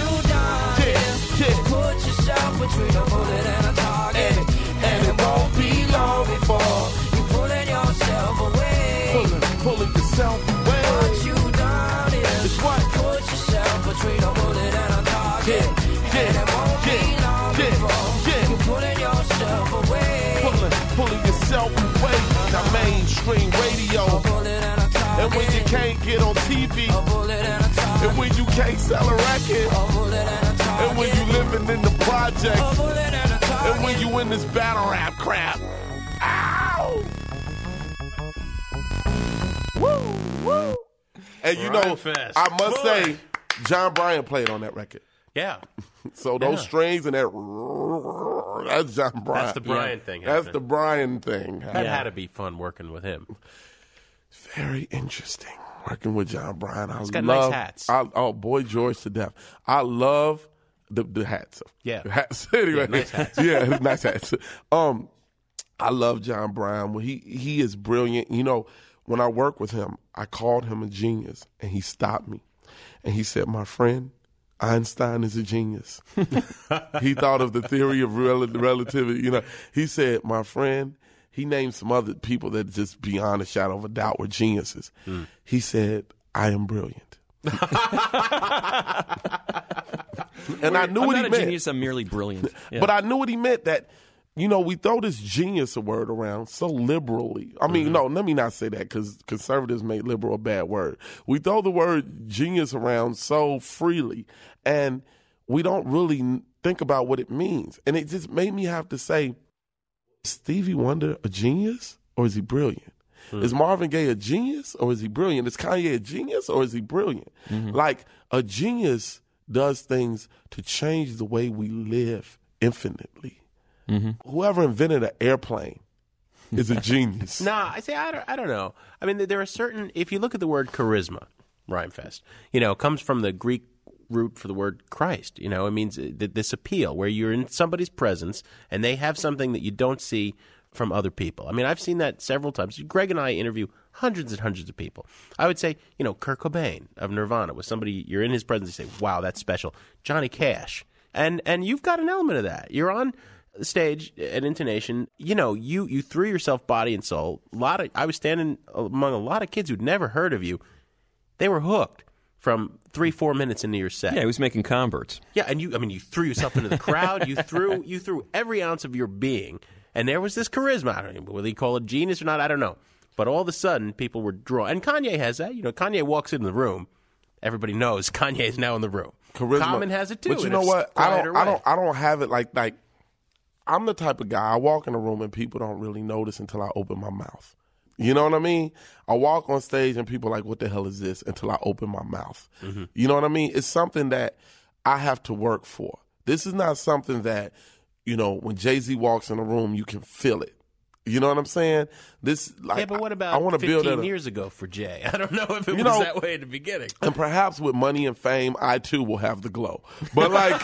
Yeah, yeah. Put yourself between a bullet and a target, and, and it won't be long know before. You pulling yourself away. Pulling, pulling yourself away. What you done is It's what? put yourself between a bullet and a target. Yeah, And it won't yeah, be long yeah, before yeah. you pulling yourself away. Pulling, pulling yourself away. Now mainstream radio. A bullet and a target. And when you can't get on T V. A bullet and a target. And when you can't sell a record. A bullet and a target. And when you living in the projects. A bullet and a target. And when you in this battle rap crap. Ow! Woo! Woo! And you know, Rhymefest. I must Boy. say, John Bryan played on that record. Yeah. So those Yeah. strings and that, that's John Bryan. That's the Bryan Yeah. thing That's happening. the Bryan thing. That had to be fun working with him. Very interesting working with John Bryan. I He's got love, nice hats. I, oh, boy, George to death. I love the the hats. Yeah. The hats. Anyway, Yeah, nice hats. yeah, nice hats. Um, I love John Bryan. Well, he he is brilliant. You know, when I worked with him, I called him a genius, and he stopped me, and he said, "My friend, Einstein is a genius." He thought of the theory of rel- relativity. You know, he said, "My friend." He named some other people that just beyond a shadow of a doubt were geniuses. Mm. He said, "I am brilliant." And I knew I'm what not he a meant. genius. I'm merely brilliant. Yeah. But I knew what he meant, that, you know, we throw this genius word around so liberally. I mean, Mm-hmm. no, let me not say that, because conservatives make liberal a bad word. We throw the word genius around so freely, and we don't really think about what it means. And it just made me have to say, is Stevie Wonder a genius, or is he brilliant? Hmm. Is Marvin Gaye a genius, or is he brilliant? Is Kanye a genius, or is he brilliant? Mm-hmm. Like, a genius does things to change the way we live infinitely. Mm-hmm. Whoever invented an airplane is a genius. Nah, I say I don't. I don't know. I mean, there are certain. If you look at the word charisma, Rhymefest, you know, comes from the Greek root for the word Christ. You know, it means th- this appeal where you're in somebody's presence and they have something that you don't see from other people. I mean, I've seen that several times. Greg and I interview hundreds and hundreds of people. I would say, you know, Kurt Cobain of Nirvana was somebody, you're in his presence, you say, wow, that's special. Johnny Cash. And and you've got an element of that. You're on the stage at Intonation. You know, you you threw yourself body and soul. A lot of I was standing among a lot of kids who'd never heard of you. They were hooked from three, four minutes into your set. Yeah, he was making converts. Yeah, and you I mean you threw yourself into the crowd, you threw you threw every ounce of your being, and there was this charisma. I don't know whether you call it genius or not, I don't know. But all of a sudden people were drawn, and Kanye has that. You know, Kanye walks into the room, everybody knows Kanye is now in the room. Charisma. Common has it too. But you in know a what? I quieter don't I way. don't I don't have it like like I'm the type of guy, I walk in a room and people don't really notice until I open my mouth. You know what I mean? I walk on stage and people are like, what the hell is this? Until I open my mouth. Mm-hmm. You know what I mean? It's something that I have to work for. This is not something that, you know, when Jay-Z walks in a room, you can feel it. You know what I'm saying? This, like, yeah, but what I about want to build fifteen that. years ago for Jay? I don't know if it You was know- that way in the beginning. And perhaps with money and fame, I too will have the glow. But like,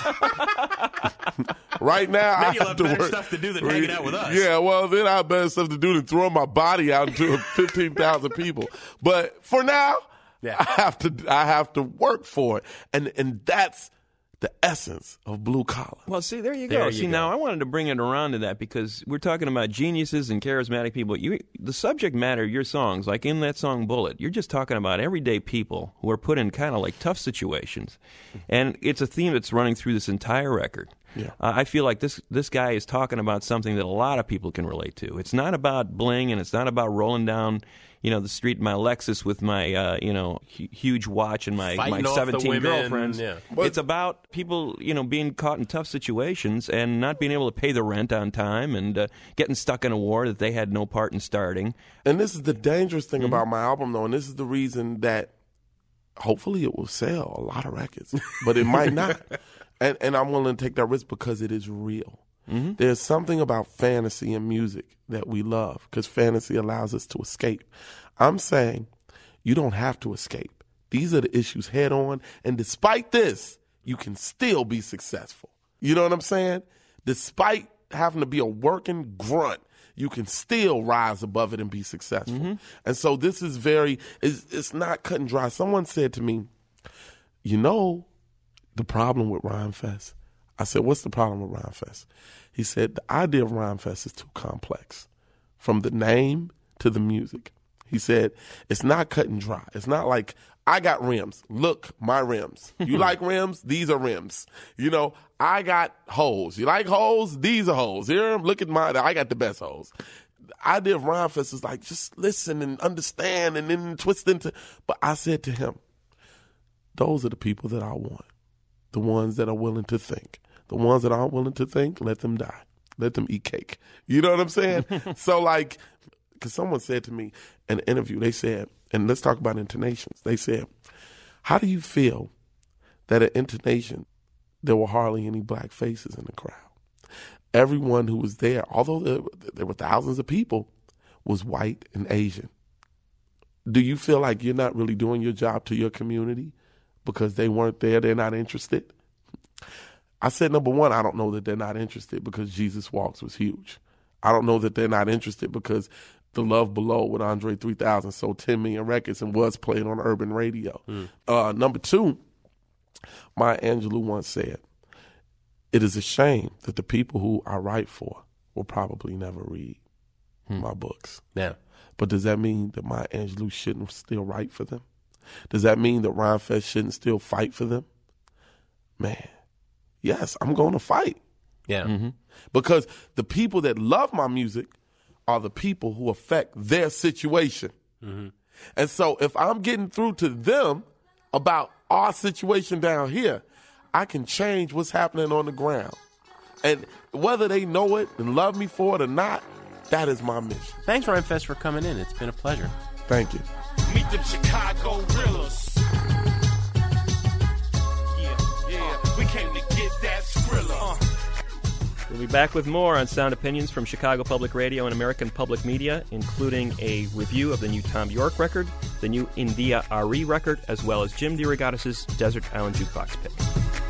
right now, Maybe I you'll have have to better work. stuff to do than hanging out with us. Yeah, well, then I have better stuff to do than throwing my body out into fifteen thousand people. But for now, Yeah. I have to. I have to work for it, and and that's the essence of blue collar. Well, see, there you go. There you see, go. now I wanted to bring it around to that because we're talking about geniuses and charismatic people. You, the subject matter of your songs, like in that song Bullet, you're just talking about everyday people who are put in kind of like tough situations. And it's a theme that's running through this entire record. Yeah. Uh, I feel like this this guy is talking about something that a lot of people can relate to. It's not about bling, and it's not about rolling down, you know, the street in my Lexus with my, uh, you know, hu- huge watch and my, my Fighting off the seventeen women, girlfriends. yeah. It's about people, you know, being caught in tough situations and not being able to pay the rent on time and uh, getting stuck in a war that they had no part in starting. And this is the dangerous thing Mm-hmm. about my album, though, and this is the reason that hopefully it will sell a lot of records, but it might not. And and I'm willing to take that risk because it is real. Mm-hmm. There's something about fantasy and music that we love because fantasy allows us to escape. I'm saying you don't have to escape. These are the issues head on, and despite this, you can still be successful. You know what I'm saying? Despite having to be a working grunt, you can still rise above it and be successful. Mm-hmm. And so this is very, it's, it's not cut and dry. Someone said to me, you know the problem with Rhymefest? I said, what's the problem with Rhymefest? He said, the idea of Rhymefest is too complex. from the name to the music. He said, it's not cut and dry. It's not like, I got rims. Look, my rims. You like rims? These are rims. You know, I got holes. You like holes? These are holes. Here, look at mine. I got the best holes. The idea of Rhymefest is like, just listen and understand and then twist into. But I said to him, those are the people that I want. The ones that are willing to think. The ones that aren't willing to think, let them die. Let them eat cake. You know what I'm saying? So like, because someone said to me in an interview, they said, and let's talk about intonations. They said, how do you feel that at intonation, there were hardly any black faces in the crowd? Everyone who was there, although there, there were thousands of people, was white and Asian. Do you feel like you're not really doing your job to your community because they weren't there, they're not interested? I said, number one, I don't know that they're not interested because Jesus Walks was huge. I don't know that they're not interested because The Love Below with Andre three thousand sold ten million records and was played on urban radio. Mm. Uh, number two, Maya Angelou once said, it is a shame that the people who I write for will probably never read hmm. my books. Yeah. But does that mean that Maya Angelou shouldn't still write for them? Does that mean that Rhymefest shouldn't still fight for them? Man, yes, I'm going to fight. Yeah. Mm-hmm. Because the people that love my music are the people who affect their situation. Mm-hmm. And so if I'm getting through to them about our situation down here, I can change what's happening on the ground. And whether they know it and love me for it or not, that is my mission. Thanks, Rhymefest, for coming in. It's been a pleasure. Thank you. Meet them Chicago Gorillas. Yeah, yeah, we came to get that Skrilla. Uh. We'll be back with more on Sound Opinions from Chicago Public Radio and American Public Media, including a review of the new Tom York record, the new India Ari record, as well as Jim DeRogatis' Desert Island Jukebox pick.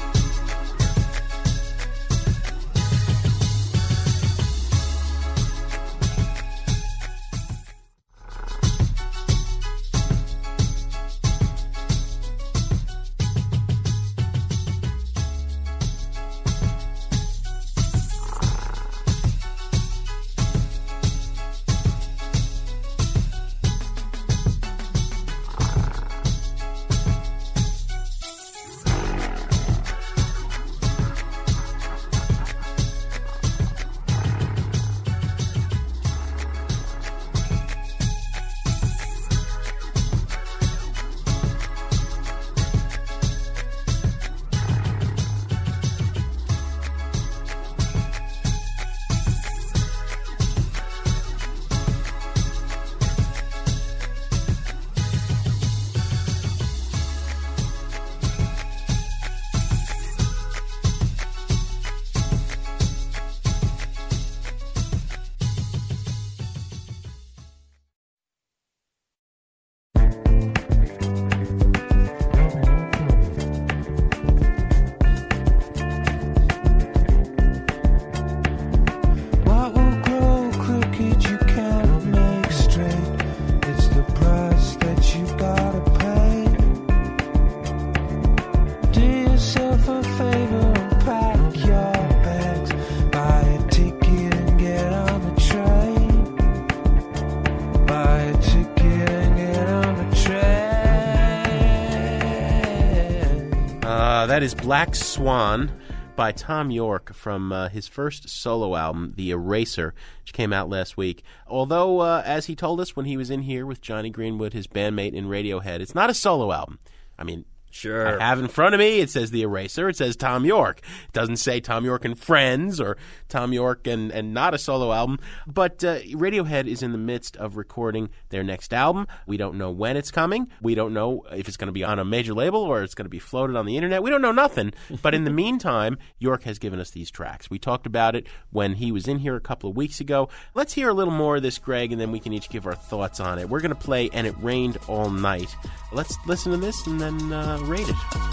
That is Black Swan by Tom York from uh, his first solo album, The Eraser, which came out last week. Although, uh, as he told us when he was in here with Johnny Greenwood, his bandmate in Radiohead, it's not a solo album. I mean, sure. I have in front of me, it says The Eraser, it says Tom York. It doesn't say Tom York and Friends or Tom York and, and not a solo album. But uh, Radiohead is in the midst of recording their next album. We don't know when it's coming. We don't know if it's going to be on a major label or it's going to be floated on the internet. We don't know nothing. But in the meantime, York has given us these tracks. We talked about it when he was in here a couple of weeks ago. Let's hear a little more of this, Greg, and then we can each give our thoughts on it. We're going to play And It Rained All Night. Let's listen to this and then uh, rate it.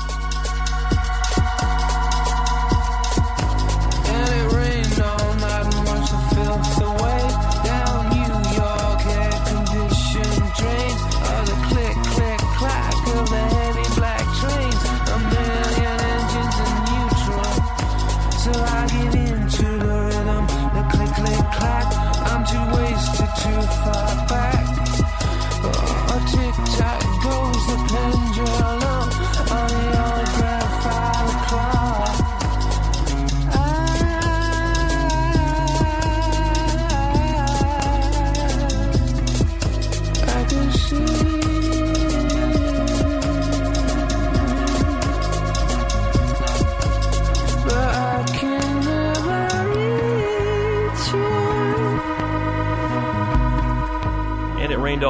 And it rained all night and washed the filth away. Down New York, air-conditioned drains. Oh, the click, click, clack of the heavy black trains. A million engines in neutral. So I get into the rhythm, the click, click, clack. I'm too wasted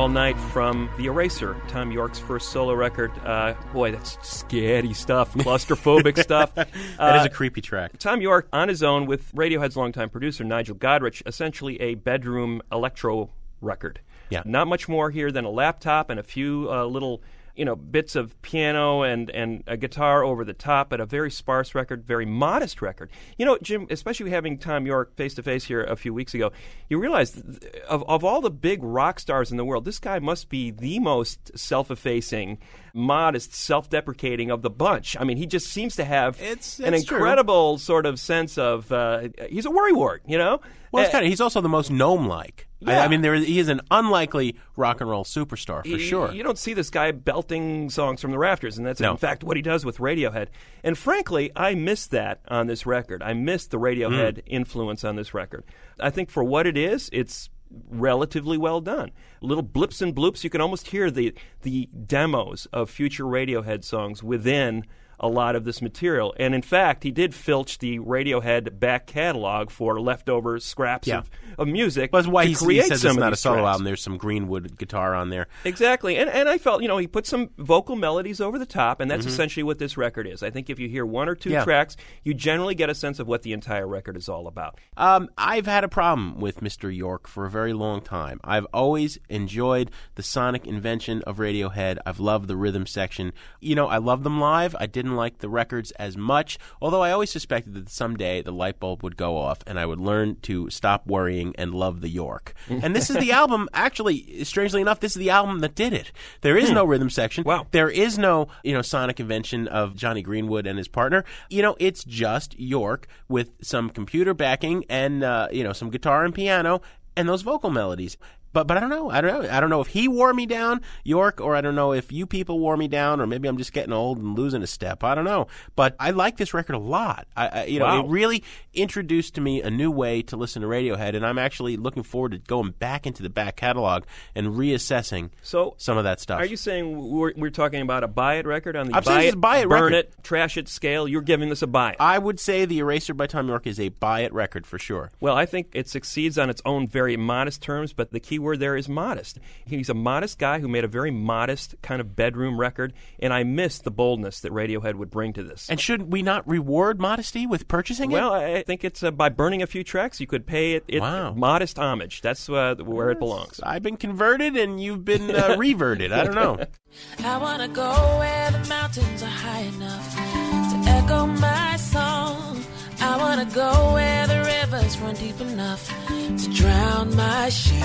All Night from The Eraser, Tom York's first solo record. Uh, boy, that's scary stuff, claustrophobic stuff. That Uh, is a creepy track. Tom York, on his own, with Radiohead's longtime producer, Nigel Godrich, essentially a bedroom electro record. Yeah. Not much more here than a laptop and a few uh, little, you know, bits of piano and, and a guitar over the top, but a very sparse record, very modest record. You know, Jim, especially having Tom York face-to-face here a few weeks ago, you realize th- of, of all the big rock stars in the world, this guy must be the most self-effacing, modest, self-deprecating of the bunch. I mean, he just seems to have It's- an it's true. incredible sort of sense of, uh, he's a worrywart, you know? Well, it's Uh, kind of, he's also the most gnome-like. I, Yeah. I mean, there is, he is an unlikely rock and roll superstar, for Y- sure. You don't see this guy belting songs from the rafters, and that's No. in fact what he does with Radiohead. And frankly, I missed that on this record. I missed the Radiohead Mm. influence on this record. I think for what it is, it's relatively well done. Little blips and bloops. You can almost hear the the demos of future Radiohead songs within a lot of this material. And in fact, he did filch the Radiohead back catalog for leftover scraps Yeah. of, of music That's why to he, create he says some it's of not a these solo tracks. album. There's some Greenwood guitar on there. Exactly. And and I felt, you know, he put some vocal melodies over the top, and that's Mhm. essentially what this record is. I think if you hear one or two Yeah. tracks, you generally get a sense of what the entire record is all about. Um, I've had a problem with Mister York for a very long time. I've always enjoyed the sonic invention of Radiohead. I've loved the rhythm section. You know, I love them live. I didn't like the records as much, although I always suspected that someday the light bulb would go off and I would learn to stop worrying and love the York. And this is the album, actually, strangely enough, this is the album that did it. There is Hmm. no rhythm section. Wow. There is no, you know, sonic invention of Johnny Greenwood and his partner. You know, it's just York with some computer backing and, uh, you know, some guitar and piano and those vocal melodies. But but I don't know. I don't know. I don't know if he wore me down, York, or I don't know if you people wore me down, or maybe I'm just getting old and losing a step. I don't know. But I like this record a lot. I, I you know, Wow. it really introduced to me a new way to listen to Radiohead, and I'm actually looking forward to going back into the back catalog and reassessing So, some of that stuff. Are you saying we're, we're talking about a buy it record on the I'm saying buy this it, is a buy it burn record. it, trash it scale? You're giving this a buy it. I would say The Eraser by Tom York is a buy it record for sure. Well, I think it succeeds on its own very modest terms, but the key word there is modest. He's a modest guy who made a very modest kind of bedroom record, and I miss the boldness that Radiohead would bring to this. And should we not reward modesty with purchasing Well, it? I think it's uh, by burning a few tracks, you could pay it, it Wow. modest homage. That's uh, where it belongs. I've been converted and you've been uh, reverted. I don't know. I wanna go where the mountains are high enough to echo my song. I wanna go where the rivers run deep enough to drown my shame.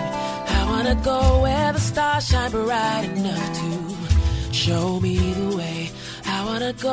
I wanna go where the stars shine bright enough to show me the way. I wanna go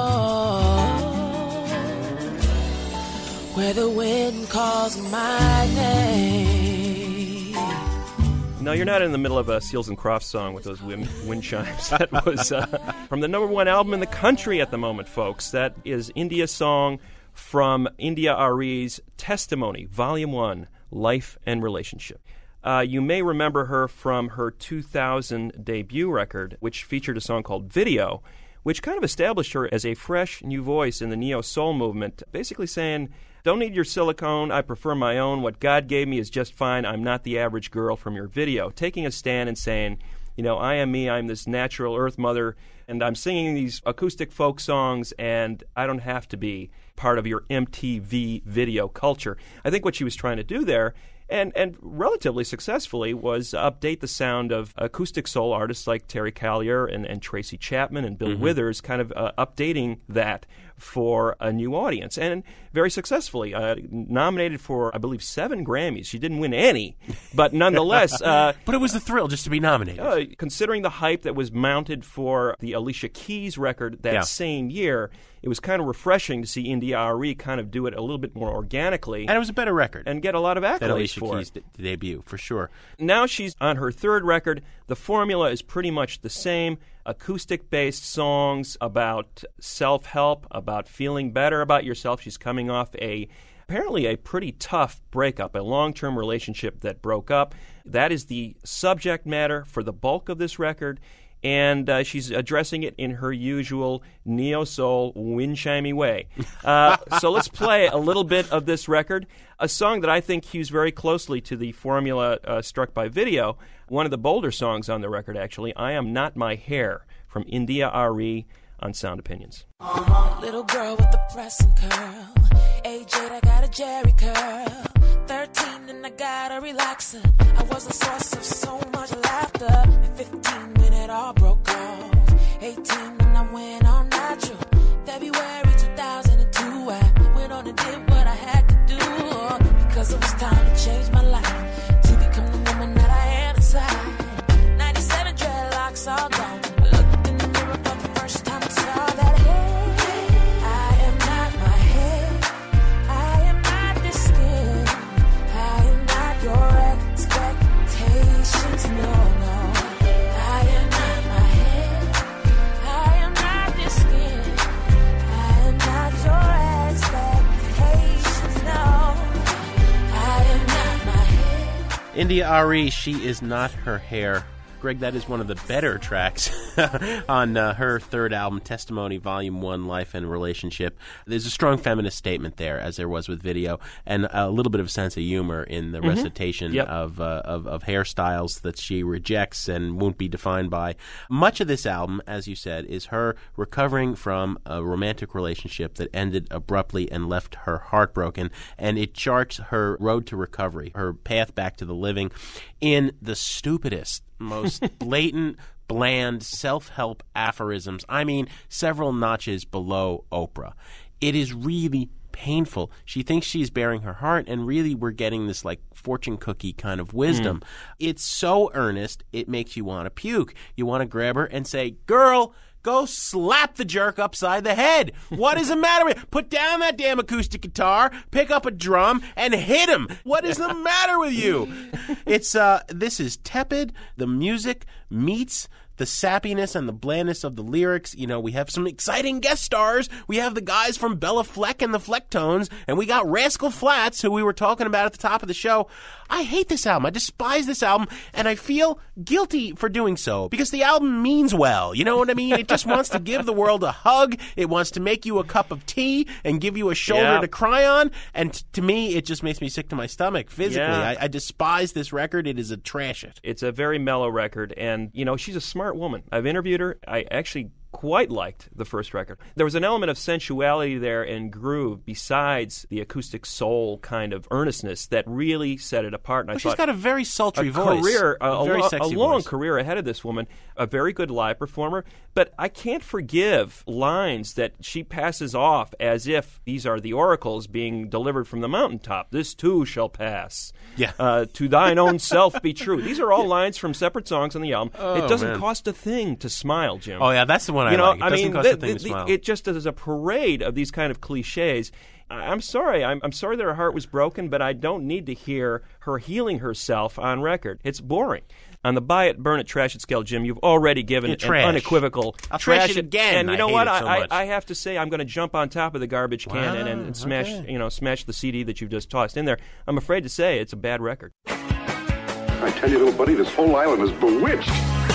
where the wind calls my name. No, you're not in the middle of a Seals and Crofts song with those wind, wind chimes. That was uh, from the number one album in the country at the moment, folks. That is India's song from India Ari's Testimony, Volume one, Life and Relationship. Uh, you may remember her from her two thousand debut record, which featured a song called Video, which kind of established her as a fresh new voice in the neo-soul movement, basically saying, don't need your silicone, I prefer my own, what God gave me is just fine, I'm not the average girl from your video. Taking a stand and saying, you know, I am me, I'm this natural earth mother, and I'm singing these acoustic folk songs, and I don't have to be part of your M T V video culture. I think what she was trying to do there, and and relatively successfully, was update the sound of acoustic soul artists like Terry Callier and, and Tracy Chapman and Bill Mhm. Withers, kind of uh, updating that for a new audience, and very successfully. Uh, nominated for, I believe, seven Grammys. She didn't win any, but nonetheless... Uh, but it was a thrill just to be nominated. Uh, considering the hype that was mounted for the Alicia Keys record that Yeah. same year, it was kind of refreshing to see India Arie kind of do it a little bit more organically. And it was a better record. And get a lot of accolades That Alicia for Keys it. d- debut, for sure. Now she's on her third record. The formula is pretty much the same. Acoustic-based songs about self-help, about feeling better about yourself. She's coming off a apparently a pretty tough breakup, a long-term relationship that broke up. That is the subject matter for the bulk of this record. and uh, she's addressing it in her usual neo-soul, wind-chimey way. Uh, so let's play a little bit of this record, a song that I think hews very closely to the formula uh, struck by Video, one of the bolder songs on the record, actually, I Am Not My Hair, from India Arie on Sound Opinions. Uh-huh. Little girl with the pressing curl, age eight, I got a Jerry curl, thirteen and I got a relaxer, I was a source of so much laughter, at fifteen when it all broke off, eighteen when I went on natural, February two thousand two, I went on and did what I had to do, because it was time to change my life, to become the woman that I am inside, ninety-seven dreadlocks all gone, I looked in the mirror for the first time and saw that I am not my hair, I am not this skin, I am not your expectations, no, no. I am not my hair, I am not this skin, I am not your expectations, no. I am not my hair. India Arie, She Is Not Her Hair. Greg, that is one of the better tracks on uh, her third album, Testimony, Volume one, Life and Relationship. There's a strong feminist statement there, as there was with Video, and a little bit of a sense of humor in the mm-hmm. recitation yep. of, uh, of of hairstyles that she rejects and won't be defined by. Much of this album, as you said, is her recovering from a romantic relationship that ended abruptly and left her heartbroken, and it charts her road to recovery, her path back to the living, in the stupidest, most blatant, bland, self-help aphorisms. I mean, several notches below Oprah. It is really painful. She thinks she's bearing her heart, and really we're getting this, like, fortune cookie kind of wisdom. Mm. It's so earnest, it makes you want to puke. You want to grab her and say, girl, go slap the jerk upside the head. What is the matter with you? Put down that damn acoustic guitar, pick up a drum, and hit him. What is the matter with you? It's uh, this is tepid. The music meets the sappiness and the blandness of the lyrics. You know, we have some exciting guest stars. We have the guys from Bella Fleck and the Flecktones, and we got Rascal Flatts, who we were talking about at the top of the show. I hate this album. I despise this album, and I feel guilty for doing so, because the album means well. You know what I mean? It just wants to give the world a hug. It wants to make you a cup of tea and give you a shoulder yeah. to cry on, and t- to me, it just makes me sick to my stomach physically. Yeah. I-, I despise this record. It is a trash it. It's a very mellow record, and, you know, she's a smart woman. I've interviewed her. I actually quite liked the first record. There was an element of sensuality there and groove besides the acoustic soul kind of earnestness that really set it apart. And well, I she's thought got a very sultry a voice. Career, a, a, very a, sexy a long voice. career ahead of this woman, a very good live performer. But I can't forgive lines that she passes off as if these are the oracles being delivered from the mountaintop. This too shall pass. Yeah. Uh, to thine own self be true. These are all lines from separate songs on the album. Oh, it doesn't man. cost a thing to smile, Jim. Oh, yeah, that's the one I you know, like. It I doesn't mean, cost the, a thing the, to smile. It just is a parade of these kind of cliches. I'm sorry. I'm, I'm sorry that her heart was broken, but I don't need to hear her healing herself on record. It's boring. On the buy it, burn it, trash it scale, Jim, you've already given an unequivocal I'll trash, trash it again. And you know I what? hate it so I, much. I, I have to say, I'm going to jump on top of the garbage can Wow, and, and, and smash, okay. you know, smash the C D that you've just tossed in there. I'm afraid to say it's a bad record. I tell you, little buddy, this whole island is bewitched.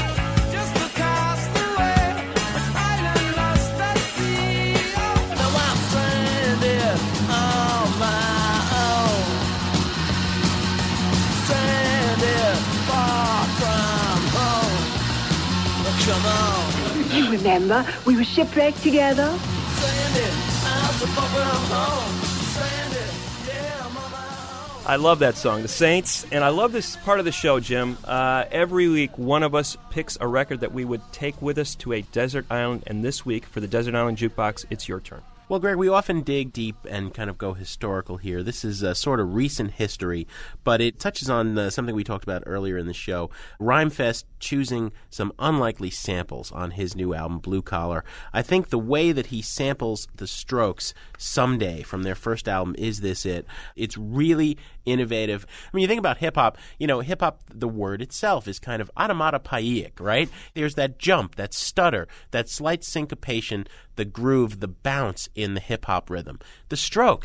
You remember, we were shipwrecked together. I love that song, The Saints, and I love this part of the show, Jim. Uh, every week, one of us picks a record that we would take with us to a desert island, and this week, for the Desert Island Jukebox, it's your turn. Well, Greg, we often dig deep and kind of go historical here. This is a sort of recent history, but it touches on uh, something we talked about earlier in the show. Rhymefest choosing some unlikely samples on his new album, Blue Collar. I think the way that he samples the Strokes, Someday, from their first album, Is This It? It's really innovative. I mean, you think about hip-hop, you know, hip-hop, the word itself is kind of onomatopoeic, right? There's that jump, that stutter, that slight syncopation, the groove, the bounce in the hip-hop rhythm. The Strokes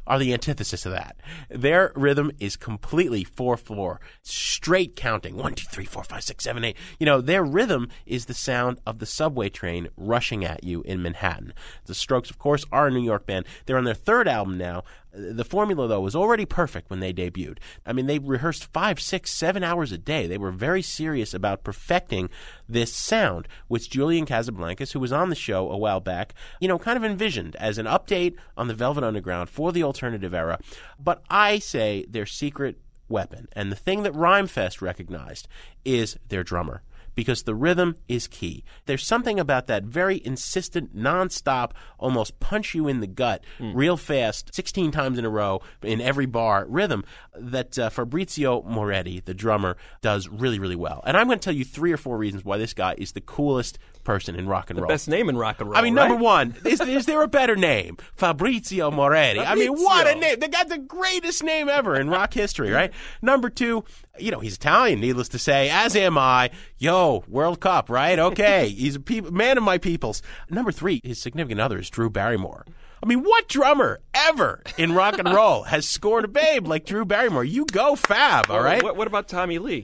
are the antithesis of that. Their rhythm is completely four four, straight counting. One, two, three, four, five, six, seven, eight. You know, their rhythm is the sound of the subway train rushing at you in Manhattan. The Strokes, of course, are a New York band. They're on their third album now. The formula, though, was already perfect when they debuted. I mean, they rehearsed five, six, seven hours a day. They were very serious about perfecting this sound, which Julian Casablancas, who was on the show a while back, you know, kind of envisioned as an update on the Velvet Underground for the alternative era. But I say their secret weapon, and the thing that Rhymefest recognized, is their drummer. Because the rhythm is key. There's something about that very insistent, nonstop, almost punch you in the gut, mm. real fast, sixteen times in a row, in every bar rhythm that uh, Fabrizio Moretti, the drummer, does really, really well. And I'm going to tell you three or four reasons why this guy is the coolest person in rock and the roll. The best name in rock and roll, I mean, right? number one, is, is there a better name? Fabrizio Moretti. Fabrizio. I mean, what a name. They got the greatest name ever in rock history, right? Number two, you know, he's Italian, needless to say, as am I. Yo, World Cup, right? Okay. He's a pe- man of my peoples. Number three, his significant other is Drew Barrymore. I mean, what drummer ever in rock and roll has scored a babe like Drew Barrymore? You go, Fab, all right? What, what about Tommy Lee?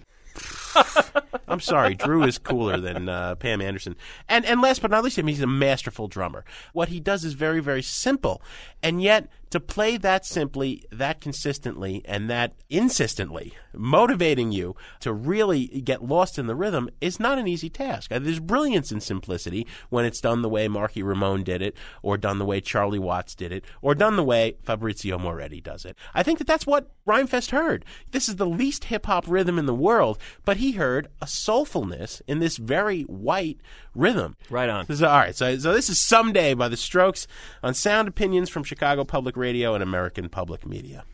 I'm sorry, Drew is cooler than uh, Pam Anderson. And and last but not least, I mean, he's a masterful drummer. What he does is very, very simple. And yet, to play that simply, that consistently, and that insistently, motivating you to really get lost in the rhythm is not an easy task. There's brilliance in simplicity when it's done the way Marky Ramone did it, or done the way Charlie Watts did it, or done the way Fabrizio Moretti does it. I think that that's what Rhymefest heard. This is the least hip-hop rhythm in the world, but he heard a soulfulness in this very white rhythm. Right on. So, all right, so, so this is Someday by The Strokes on Sound Opinions from Chicago Public Radio and American Public Media.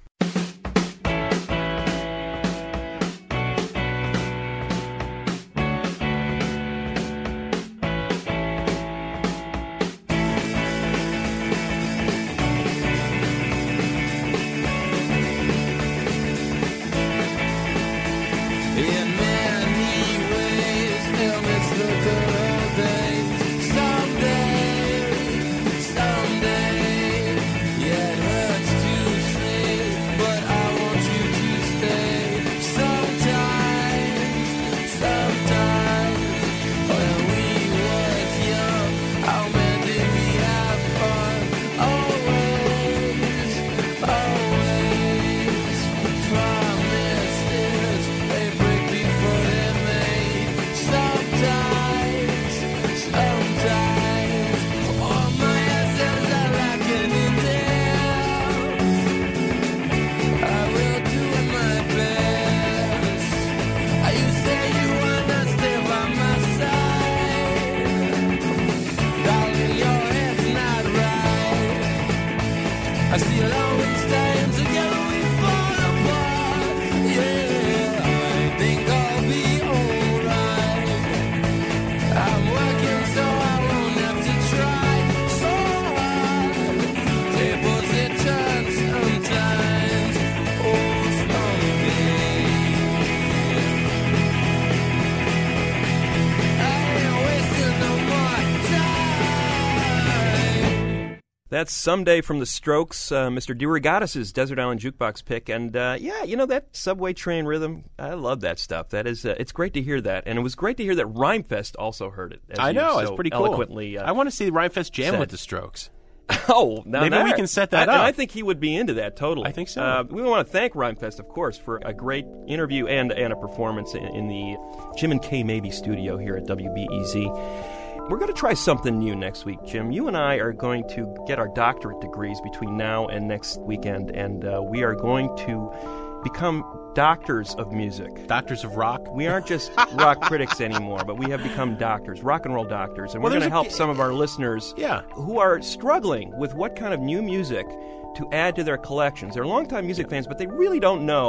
That's Someday from The Strokes, uh, Mister DeRogatis' Desert Island Jukebox pick. And, uh, yeah, you know, that subway train rhythm, I love that stuff. That is, uh, it's great to hear that. And it was great to hear that Rhymefest also heard it. As I know, so it's pretty cool. Eloquently, uh, I want to see Rhymefest jam said. with The Strokes. Oh, now maybe there. we can set that I, up. And I think he would be into that totally. I think so. Uh, we want to thank Rhymefest, of course, for a great interview and and a performance in, in the Jim and Kay Mabie studio here at W B E Z. We're going to try something new next week, Jim. You and I are going to get our doctorate degrees between now and next weekend, and uh, we are going to become doctors of music. Doctors of rock? We aren't just rock critics anymore, but we have become doctors, rock and roll doctors. And well, we're going to help a... some of our listeners yeah. who are struggling with what kind of new music to add to their collections. They're longtime music fans, but they really don't know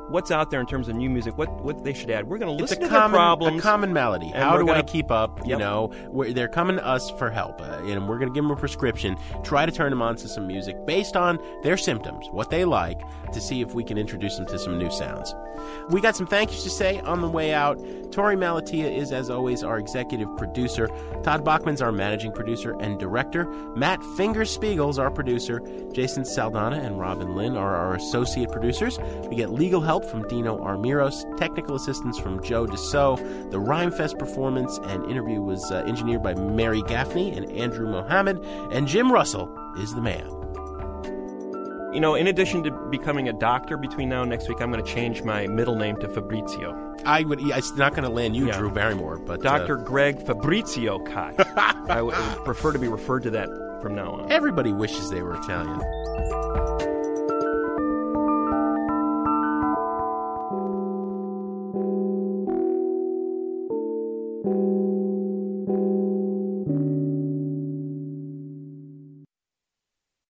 what's out there in terms of new music, what what they should add. We're going to listen it's a to common, their problems. a common malady. and How we're do I gonna- keep up? You Yep. know, we're, they're coming to us for help, uh, and we're going to give them a prescription. Try to turn them on to some music based on their symptoms, what they like, to see if we can introduce them to some new sounds. We got some thank yous to say on the way out. Tori Malatia is, as always, our executive producer. Todd Bachman's our managing producer and director. Matt Fingerspiegel's our producer. Jason Saldana and Robin Lynn are our associate producers. We get legal help from Dino Armiros, technical assistance from Joe Dassault. The Rhymefest performance and interview was uh, engineered by Mary Gaffney and Andrew Mohammed. And Jim Russell is the man. You know, in addition to becoming a doctor between now and next week, I'm going to change my middle name to Fabrizio. I would. It's not going to land you, Yeah. Drew Barrymore, but Doctor uh, Greg Fabrizio Koch. I would I would prefer to be referred to that from now on. everybody wishes they were Italian.